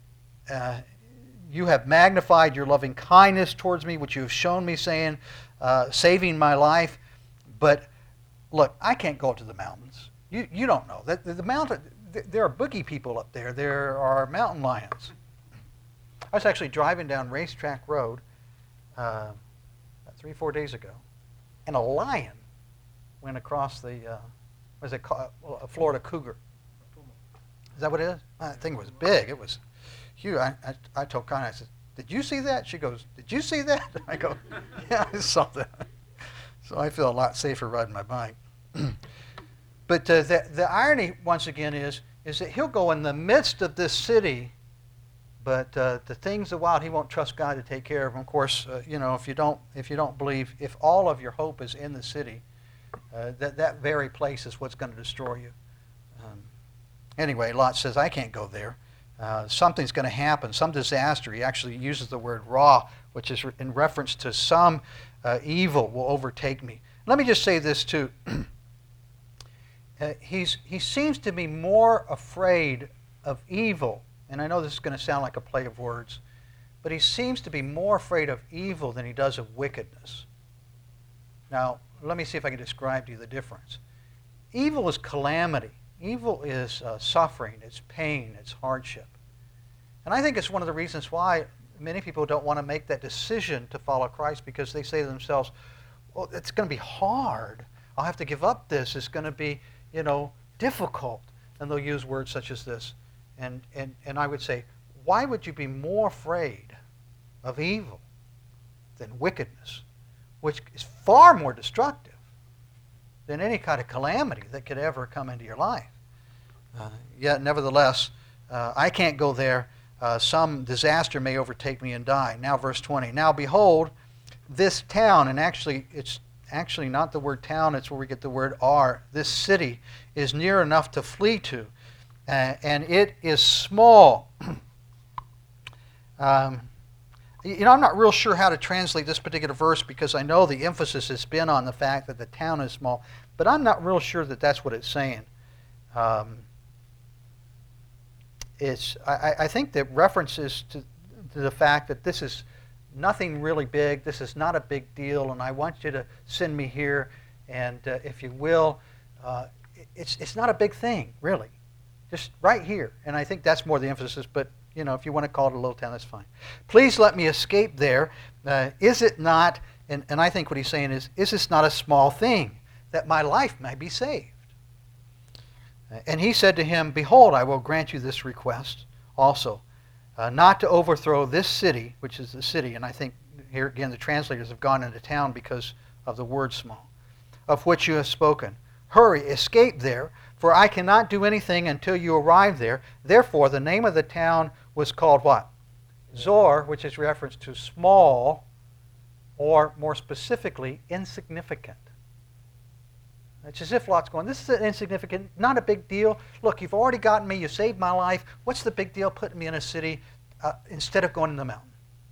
you have magnified your loving kindness towards me, which you have shown me, saying, saving my life. But look, I can't go up to the mountains. You don't know. The mountain, there are boogie people up there. There are mountain lions." I was actually driving down Racetrack Road about 3-4 days ago, and a lion went across the, what is it called? A Florida cougar. Is that what it is? I think it was big. It was huge. I told Connie, I said, "Did you see that?" She goes, "Did you see that?" I go, "Yeah, I saw that." So I feel a lot safer riding my bike. But the irony, once again, is that he'll go in the midst of this city, but the things of the wild, he won't trust God to take care of them. Of course, if you don't believe, if all of your hope is in the city, that very place is what's going to destroy you. Anyway, Lot says, "I can't go there. Something's going to happen, some disaster." He actually uses the word "raw," which is in reference to some evil will overtake me. Let me just say this too. He seems to be more afraid of evil, and I know this is going to sound like a play of words, but he seems to be more afraid of evil than he does of wickedness. Now, let me see if I can describe to you the difference. Evil is calamity. Evil is suffering, it's pain, it's hardship. And I think it's one of the reasons why many people don't want to make that decision to follow Christ, because they say to themselves, well, it's going to be hard. I'll have to give up this. It's going to be, difficult. And they'll use words such as this. And I would say, why would you be more afraid of evil than wickedness, which is far more destructive than any kind of calamity that could ever come into your life? Yet, nevertheless, I can't go there. Some disaster may overtake me and die. Now, verse 20. Now, behold, this town, and actually, it's actually not the word town, it's where we get the word are. This city is near enough to flee to, and it is small. I'm not real sure how to translate this particular verse because I know the emphasis has been on the fact that the town is small, but I'm not real sure that that's what it's saying. I think that references to the fact that this is nothing really big, this is not a big deal, and I want you to send me here, and if you will, it's not a big thing, really. Just right here. And I think that's more the emphasis, but if you want to call it a little town, that's fine. Please let me escape there. Is it not, and I think what he's saying is this not a small thing that my life may be saved? And he said to him, behold, I will grant you this request also, not to overthrow this city, which is the city, and I think here again the translators have gone into town because of the word small, of which you have spoken. Hurry, escape there, for I cannot do anything until you arrive there. Therefore, the name of the town was called what? Zor, which is reference to small, or more specifically, insignificant. It's as if Lot's going, this is insignificant, not a big deal. Look, you've already gotten me, you saved my life. What's the big deal putting me in a city instead of going in the mountain?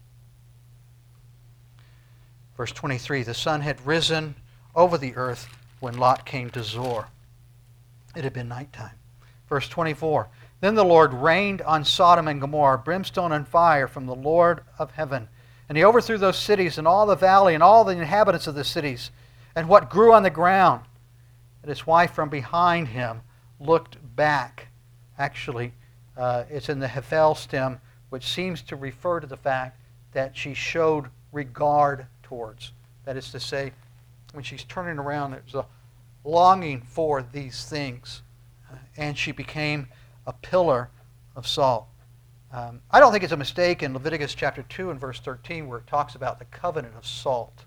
Verse 23, the sun had risen over the earth when Lot came to Zor. It had been nighttime. Verse 24, then the Lord rained on Sodom and Gomorrah brimstone and fire from the Lord of heaven. And he overthrew those cities and all the valley and all the inhabitants of the cities and what grew on the ground. And his wife from behind him looked back. Actually, it's in the Hephel stem, which seems to refer to the fact that she showed regard towards. That is to say, when she's turning around, there's a longing for these things. And she became a pillar of salt. I don't think it's a mistake in Leviticus chapter 2 and verse 13 where it talks about the covenant of salt.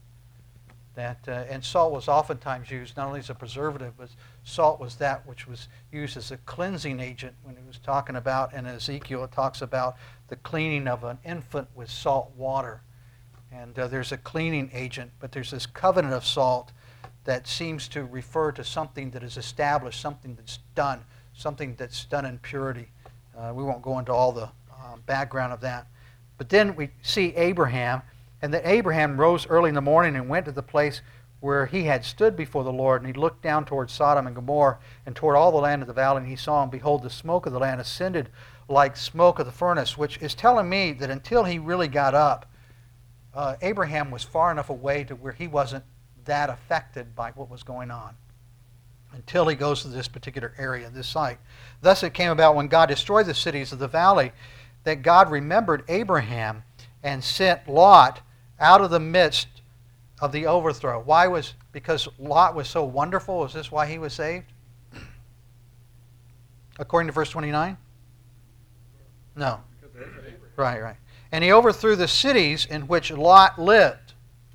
And salt was oftentimes used not only as a preservative, but salt was that which was used as a cleansing agent when it was talking about, in Ezekiel it talks about the cleaning of an infant with salt water. And there's a cleaning agent, but there's this covenant of salt that seems to refer to something that is established, something that's done in purity. We won't go into all the background of that. But then we see Abraham, and that Abraham rose early in the morning and went to the place where he had stood before the Lord, and he looked down toward Sodom and Gomorrah and toward all the land of the valley, and he saw, and behold, the smoke of the land ascended like smoke of the furnace, which is telling me that until he really got up, Abraham was far enough away to where he wasn't that affected by what was going on until he goes to this particular area, this site. Thus it came about when God destroyed the cities of the valley that God remembered Abraham and sent Lot out of the midst of the overthrow. Because Lot was so wonderful? Is this why he was saved? According to verse 29? No. Right. And he overthrew the cities in which Lot lived.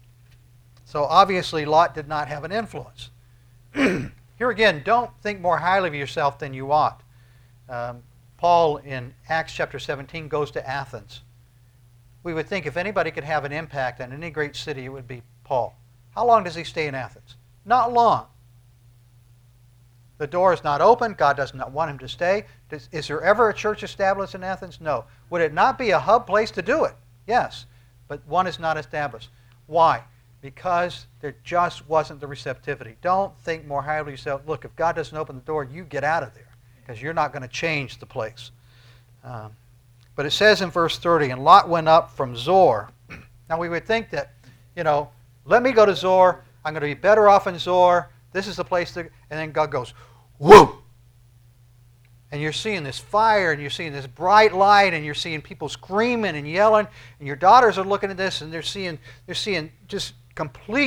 So obviously Lot did not have an influence. Here again, don't think more highly of yourself than you ought. Paul in Acts chapter 17 goes to Athens. We would think if anybody could have an impact on any great city, it would be Paul. How long does he stay in Athens? Not long. The door is not open. God does not want him to stay. Is there ever a church established in Athens? No. Would it not be a hub place to do it? Yes. But one is not established. Why? Because there just wasn't the receptivity. Don't think more highly of yourself. Look, if God doesn't open the door, you get out of there because you're not going to change the place. But it says in verse 30, and Lot went up from Zor. Now we would think that, let me go to Zor. I'm going to be better off in Zor. This is the place to... And then God goes, whoa! And you're seeing this fire, and you're seeing this bright light, and you're seeing people screaming and yelling, and your daughters are looking at this, and they're seeing just complete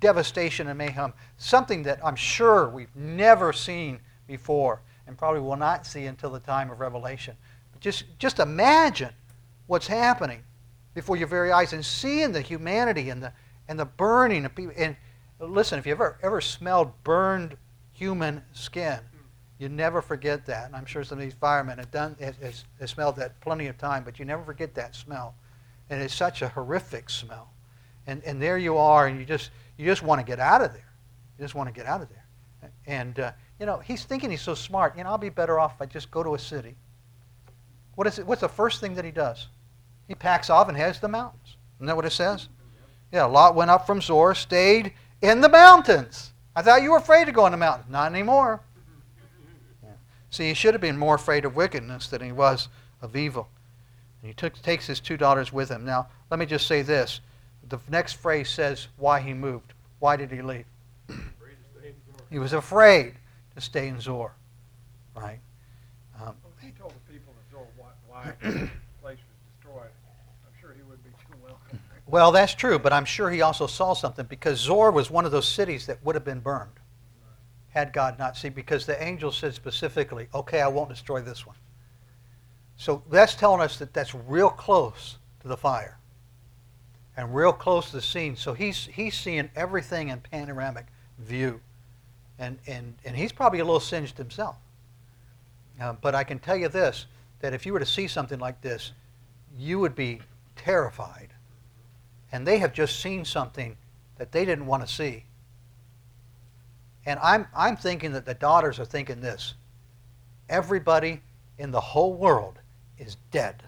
devastation and mayhem, something that I'm sure we've never seen before and probably will not see until the time of Revelation. But just imagine what's happening before your very eyes and seeing the humanity and the burning of people. And listen, if you've ever smelled burned human skin, you never forget that. And I'm sure some of these firemen have smelled that plenty of time, but you never forget that smell. And it's such a horrific smell. And there you are, and you just want to get out of there. You just want to get out of there. And he's thinking he's so smart. I'll be better off if I just go to a city. What's the first thing that he does? He packs off and heads to the mountains. Isn't that what it says? Yeah, Lot went up from Zoar, stayed in the mountains. I thought you were afraid to go in the mountains. Not anymore. Yeah. See, he should have been more afraid of wickedness than he was of evil. And he takes his 2 daughters with him. Now, let me just say this. The next phrase says why he moved. Why did he leave? He was afraid to stay in Zoar. Right? He told the people of Zoar why the place was destroyed. I'm sure he would be too welcome. Well, that's true, but I'm sure he also saw something because Zoar was one of those cities that would have been burned had God not seen, because the angel said specifically, okay, I won't destroy this one. So that's telling us that that's real close to the fire and real close to the scene. So he's seeing everything in panoramic view. And he's probably a little singed himself. But I can tell you this, that if you were to see something like this, you would be terrified. And they have just seen something that they didn't want to see. And I'm thinking that the daughters are thinking this. Everybody in the whole world is dead.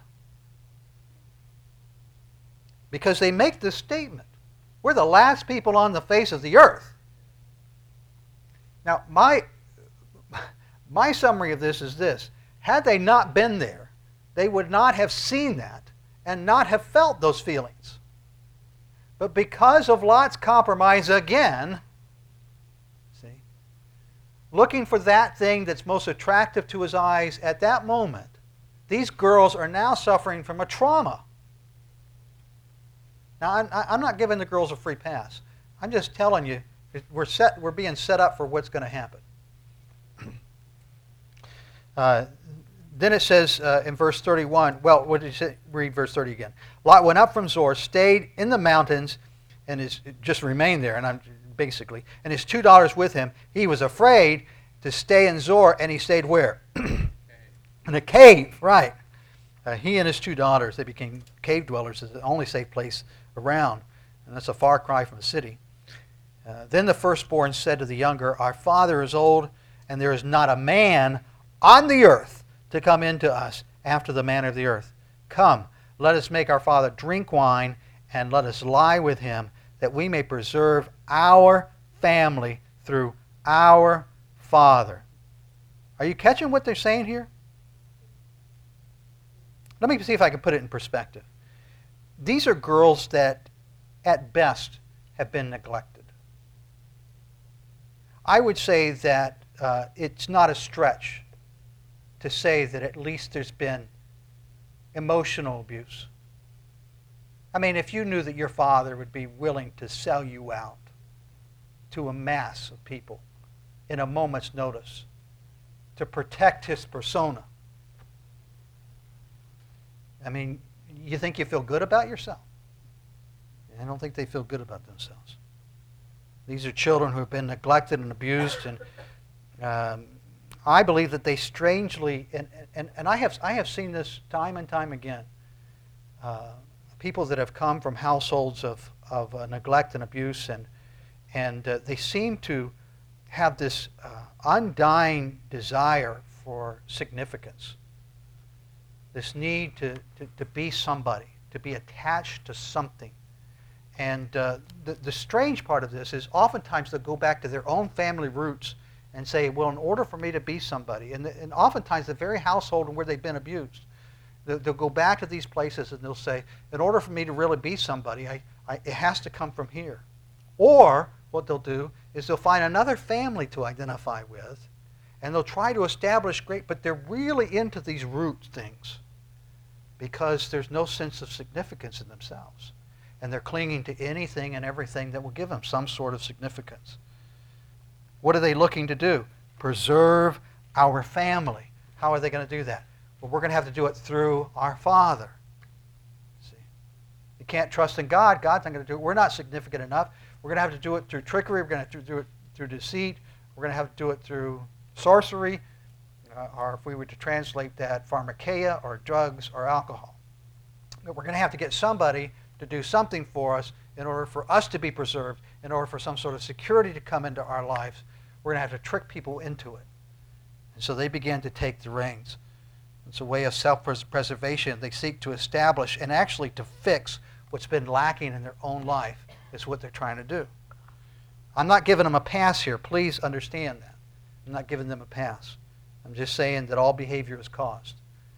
Because they make this statement. We're the last people on the face of the earth. Now, my summary of this is this. Had they not been there, they would not have seen that and not have felt those feelings. But because of Lot's compromise again, see, looking for that thing that's most attractive to his eyes at that moment, these girls are now suffering from a trauma. Now, I'm not giving the girls a free pass. I'm just telling you, we're being set up for what's going to happen. Then it says in verse 31, well, what did you say? Read verse 30 again. Lot went up from Zoar, stayed in the mountains, and just remained there, and and his 2 daughters with him. He was afraid to stay in Zoar, and he stayed where? In a cave, right. He and his 2 daughters, they became cave dwellers. It's the only safe place around, and that's a far cry from the city. Then the firstborn said to the younger, our father is old, and there is not a man on the earth to come into us after the manner of the earth. Come, let us make our father drink wine, and let us lie with him, that we may preserve our family through our father. Are you catching what they're saying here? Let me see if I can put it in perspective. These are girls that, at best, have been neglected. I would say that it's not a stretch to say that at least there's been emotional abuse. I mean, if you knew that your father would be willing to sell you out to a mass of people in a moment's notice to protect his persona, I mean, you think you feel good about yourself? I don't think they feel good about themselves. These are children who have been neglected and abused, and I believe that they strangely, and I have seen this time and time again, people that have come from households of neglect and abuse, and they seem to have this undying desire for significance, this need to be somebody, to be attached to something. And the strange part of this is oftentimes they'll go back to their own family roots and say, well, in order for me to be somebody, and oftentimes the very household where they've been abused, they'll go back to these places and they'll say, in order for me to really be somebody, it has to come from here. Or what they'll do is they'll find another family to identify with, and they'll try to establish but they're really into these root things because there's no sense of significance in themselves. and they're clinging to anything and everything that will give them some sort of significance. What are they looking to do? Preserve our family. How are they going to do that? Well, we're going to have to do it through our Father. See, you can't trust in God. God's not going to do it. We're not significant enough. We're going to have to do it through trickery. We're going to have to do it through deceit. We're going to have to do it through sorcery, or if we were to translate that, pharmakeia, or drugs, or alcohol. But we're going to have to get somebody to do something for us in order for us to be preserved, in order for some sort of security to come into our lives. We're going to have to trick people into it. And so they began to take the reins. It's a way of self-preservation. They seek to establish and actually to fix what's been lacking in their own life is what they're trying to do. I'm not giving them a pass here. Please understand that. I'm not giving them a pass. I'm just saying that all behavior is caused.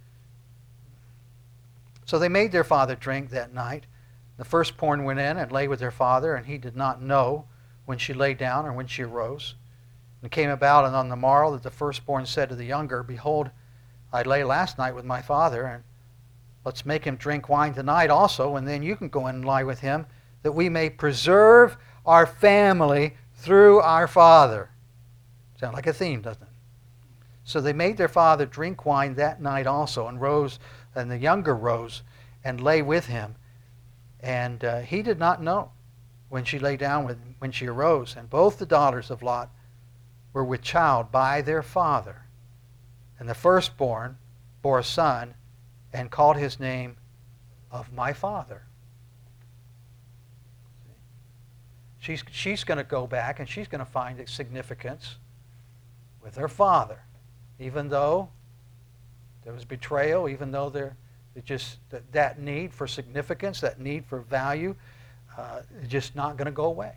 So they made their father drink that night. The firstborn went in and lay with their father, and he did not know when she lay down or when she arose. And it came about, and on the morrow, that the firstborn said to the younger, Behold, I lay last night with my father, and let's make him drink wine tonight also, and then you can go in and lie with him, that we may preserve our family through our father. Sound like a theme, doesn't it? So they made their father drink wine that night also, and the younger rose and lay with him. And he did not know when she lay down when she arose. And both the daughters of Lot were with child by their father. And the firstborn bore a son and called his name Of My Father. She's going to go back and she's going to find its significance with her father. Even though there was betrayal, even though that need for significance, that need for value, is just not going to go away.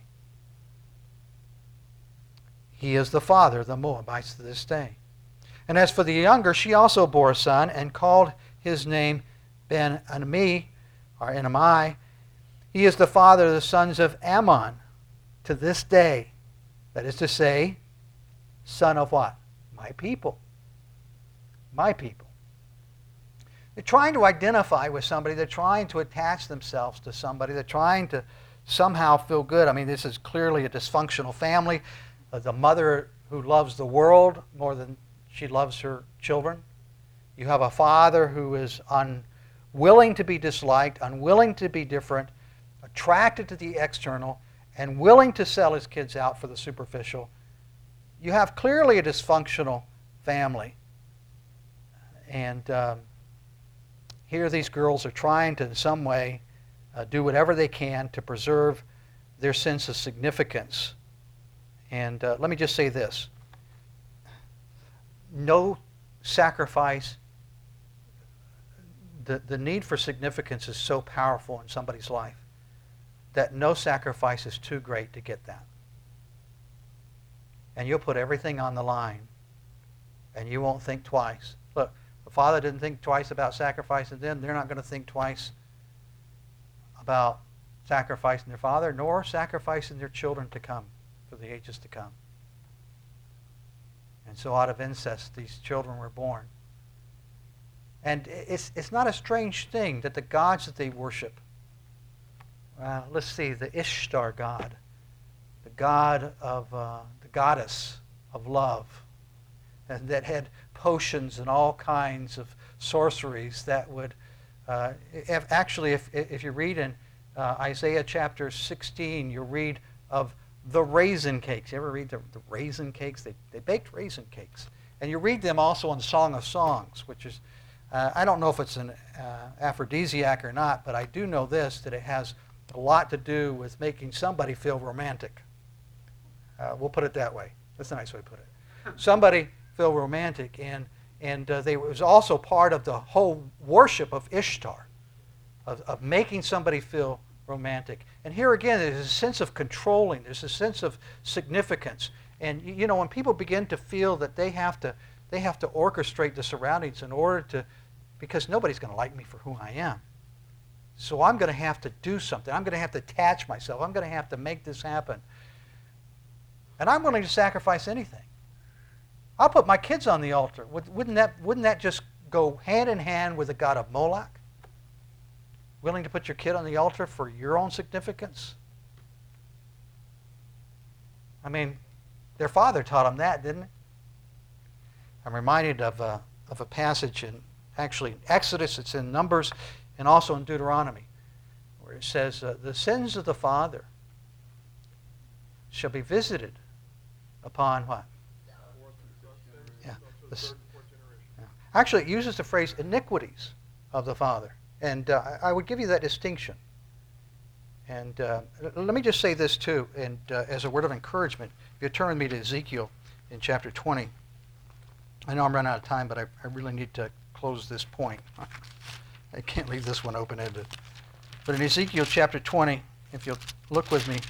He is the father of the Moabites to this day. And as for the younger, she also bore a son and called his name Ben-Ammi, or Enamai. He is the father of the sons of Ammon to this day. That is to say, son of what? My people. My people. They're trying to identify with somebody. They're trying to attach themselves to somebody. They're trying to somehow feel good. I mean, this is clearly a dysfunctional family. The mother who loves the world more than she loves her children. You have a father who is unwilling to be disliked, unwilling to be different, attracted to the external, and willing to sell his kids out for the superficial. You have clearly a dysfunctional family. And here these girls are trying to, in some way, do whatever they can to preserve their sense of significance. And let me just say this. No sacrifice, the need for significance is so powerful in somebody's life that no sacrifice is too great to get that. And you'll put everything on the line, and you won't think twice. Look, the father didn't think twice about sacrificing them. They're not going to think twice about sacrificing their father, nor sacrificing their children to come for the ages to come. And so out of incest, these children were born. And it's not a strange thing that the gods that they worship, let's see, the Ishtar god, the god of the goddess of love, and that had potions and all kinds of sorceries that would, if you read in Isaiah chapter 16, you'll read of the raisin cakes. You ever read the raisin cakes? They baked raisin cakes. And you read them also in Song of Songs, which is, I don't know if it's an aphrodisiac or not, but I do know this, that it has a lot to do with making somebody feel romantic. We'll put it that way. That's a nice way to put it. Somebody feel romantic, and it was also part of the whole worship of Ishtar, of making somebody feel romantic. And here again, there's a sense of controlling. There's a sense of significance. And you know, when people begin to feel that they have to orchestrate the surroundings in order to, because nobody's going to like me for who I am. So I'm going to have to do something. I'm going to have to attach myself. I'm going to have to make this happen. And I'm willing to sacrifice anything. I'll put my kids on the altar. Wouldn't that just go hand in hand with the god of Moloch? willing to put your kid on the altar for your own significance? I mean, their father taught them that, didn't he? I'm reminded of a passage in actually Exodus, it's in Numbers, and also in Deuteronomy, where it says, the sins of the father shall be visited upon what? Yeah. Yeah. Actually, it uses the phrase iniquities of the father. And I would give you that distinction. And let me just say this too, and as a word of encouragement, if you turn with me to Ezekiel in chapter 20. I know I'm running out of time, but I really need to close this point. I can't leave this one open-ended. But in Ezekiel chapter 20, if you'll look with me,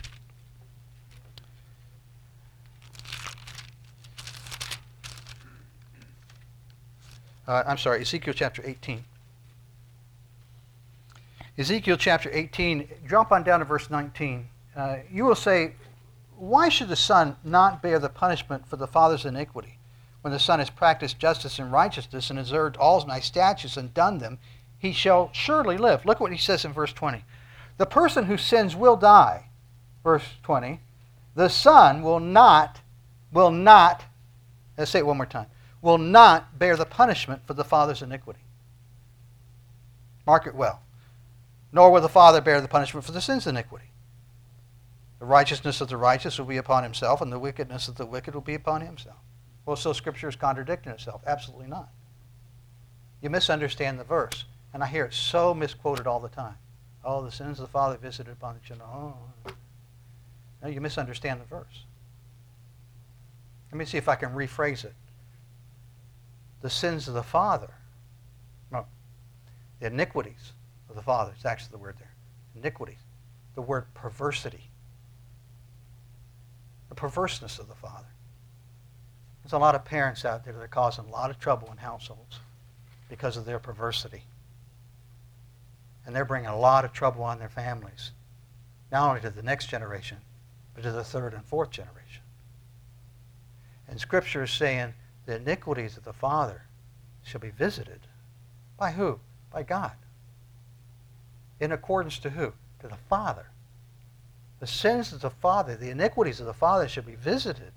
I'm sorry, Ezekiel chapter 18. Ezekiel chapter 18, drop on down to verse 19. You will say, why should the son not bear the punishment for the father's iniquity? When the son has practiced justice and righteousness and observed all my statutes and done them, he shall surely live. Look what he says in verse 20. The person who sins will die. Verse 20. The son will not, let's say it one more time, will not bear the punishment for the father's iniquity. Mark it well. Nor will the father bear the punishment for the sin's iniquity. The righteousness of the righteous will be upon himself, and the wickedness of the wicked will be upon himself. Well, so Scripture is contradicting itself. Absolutely not. You misunderstand the verse, and I hear it so misquoted all the time. Oh, the sins of the father visited upon the children. Oh. No, you misunderstand the verse. Let me see if I can rephrase it. The sins of the father, no, the iniquities of the father, it's actually the word there. Iniquities. The word perversity. The perverseness of the father. There's a lot of parents out there that are causing a lot of trouble in households because of their perversity. And they're bringing a lot of trouble on their families, not only to the next generation, but to the third and fourth generation. And Scripture is saying the iniquities of the father shall be visited. By who? By God. In accordance to who? To the father. The sins of the father, the iniquities of the father shall be visited.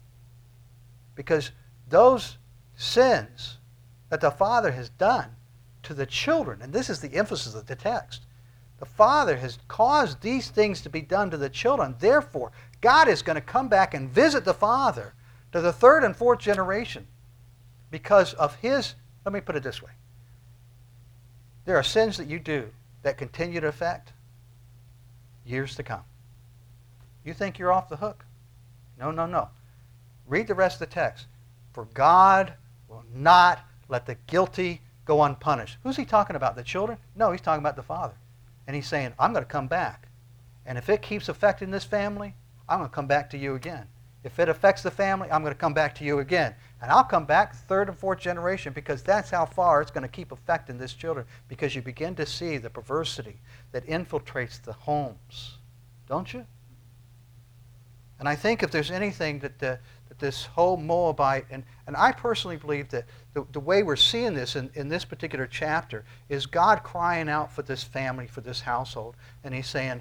Because those sins that the father has done to the children, and this is the emphasis of the text, the father has caused these things to be done to the children. Therefore, God is going to come back and visit the father to the third and fourth generation because of his, let me put it this way. There are sins that you do that continue to affect years to come. You think you're off the hook? No, no, no. Read the rest of the text. For God will not let the guilty go unpunished. Who's he talking about? The children? No, he's talking about the father. And he's saying, I'm going to come back. And if it keeps affecting this family, I'm going to come back to you again. If it affects the family, I'm going to come back to you again. And I'll come back third and fourth generation because that's how far it's going to keep affecting this children. Because you begin to see the perversity that infiltrates the homes. Don't you? And I think if there's anything that this whole Moabite, and I personally believe that the way we're seeing this in this particular chapter is God crying out for this family, for this household. And he's saying,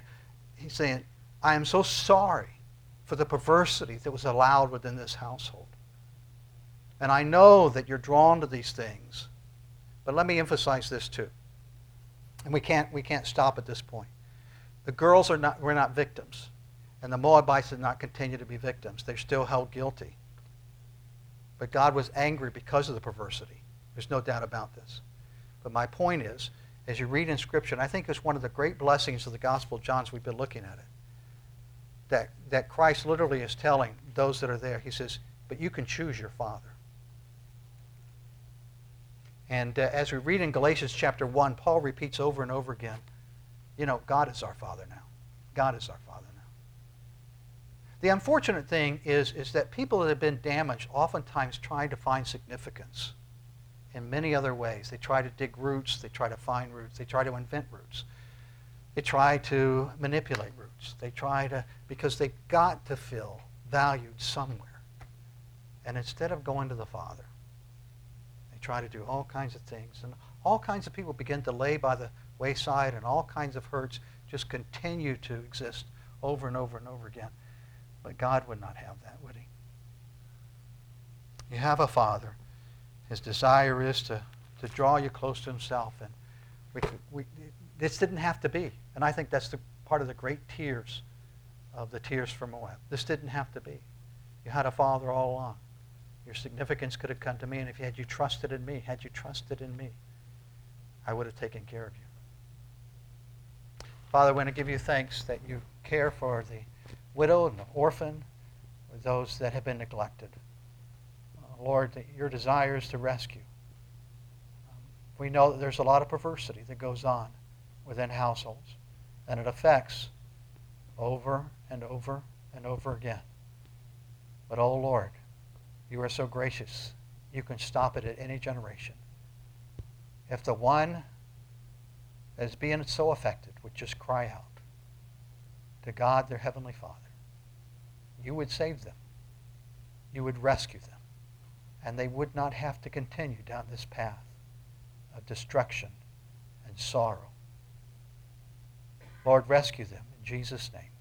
I am so sorry for the perversity that was allowed within this household. And I know that you're drawn to these things. But let me emphasize this too. And we can't stop at this point. The girls were not victims. And the Moabites did not continue to be victims. They're still held guilty. But God was angry because of the perversity. There's no doubt about this. But my point is, as you read in Scripture, and I think it's one of the great blessings of the Gospel of John as we've been looking at it, that Christ literally is telling those that are there, he says, but you can choose your father. And as we read in Galatians chapter 1, Paul repeats over and over again, God is our Father now. God is our Father now. The unfortunate thing is that people that have been damaged oftentimes try to find significance in many other ways. They try to dig roots. They try to find roots. They try to invent roots. They try to manipulate roots. They try to, because they've got to feel valued somewhere. And instead of going to the Father, they try to do all kinds of things. And all kinds of people begin to lay by the wayside, and all kinds of hurts just continue to exist over and over and over again. But God would not have that, would he? You have a Father. His desire is to draw you close to himself. And this didn't have to be. And I think that's part of the great tears of the Tears for Moab. This didn't have to be. You had a Father all along. Your significance could have come to me, and if you trusted in me, I would have taken care of you. Father, I want to give you thanks that you care for the widow and the orphan, or those that have been neglected. Lord, that your desire is to rescue. We know that there's a lot of perversity that goes on within households, and it affects over and over and over again. But, oh Lord, you are so gracious. You can stop it at any generation. If the one that is being so affected would just cry out to God, their Heavenly Father, you would save them. You would rescue them. And they would not have to continue down this path of destruction and sorrow. Lord, rescue them in Jesus' name.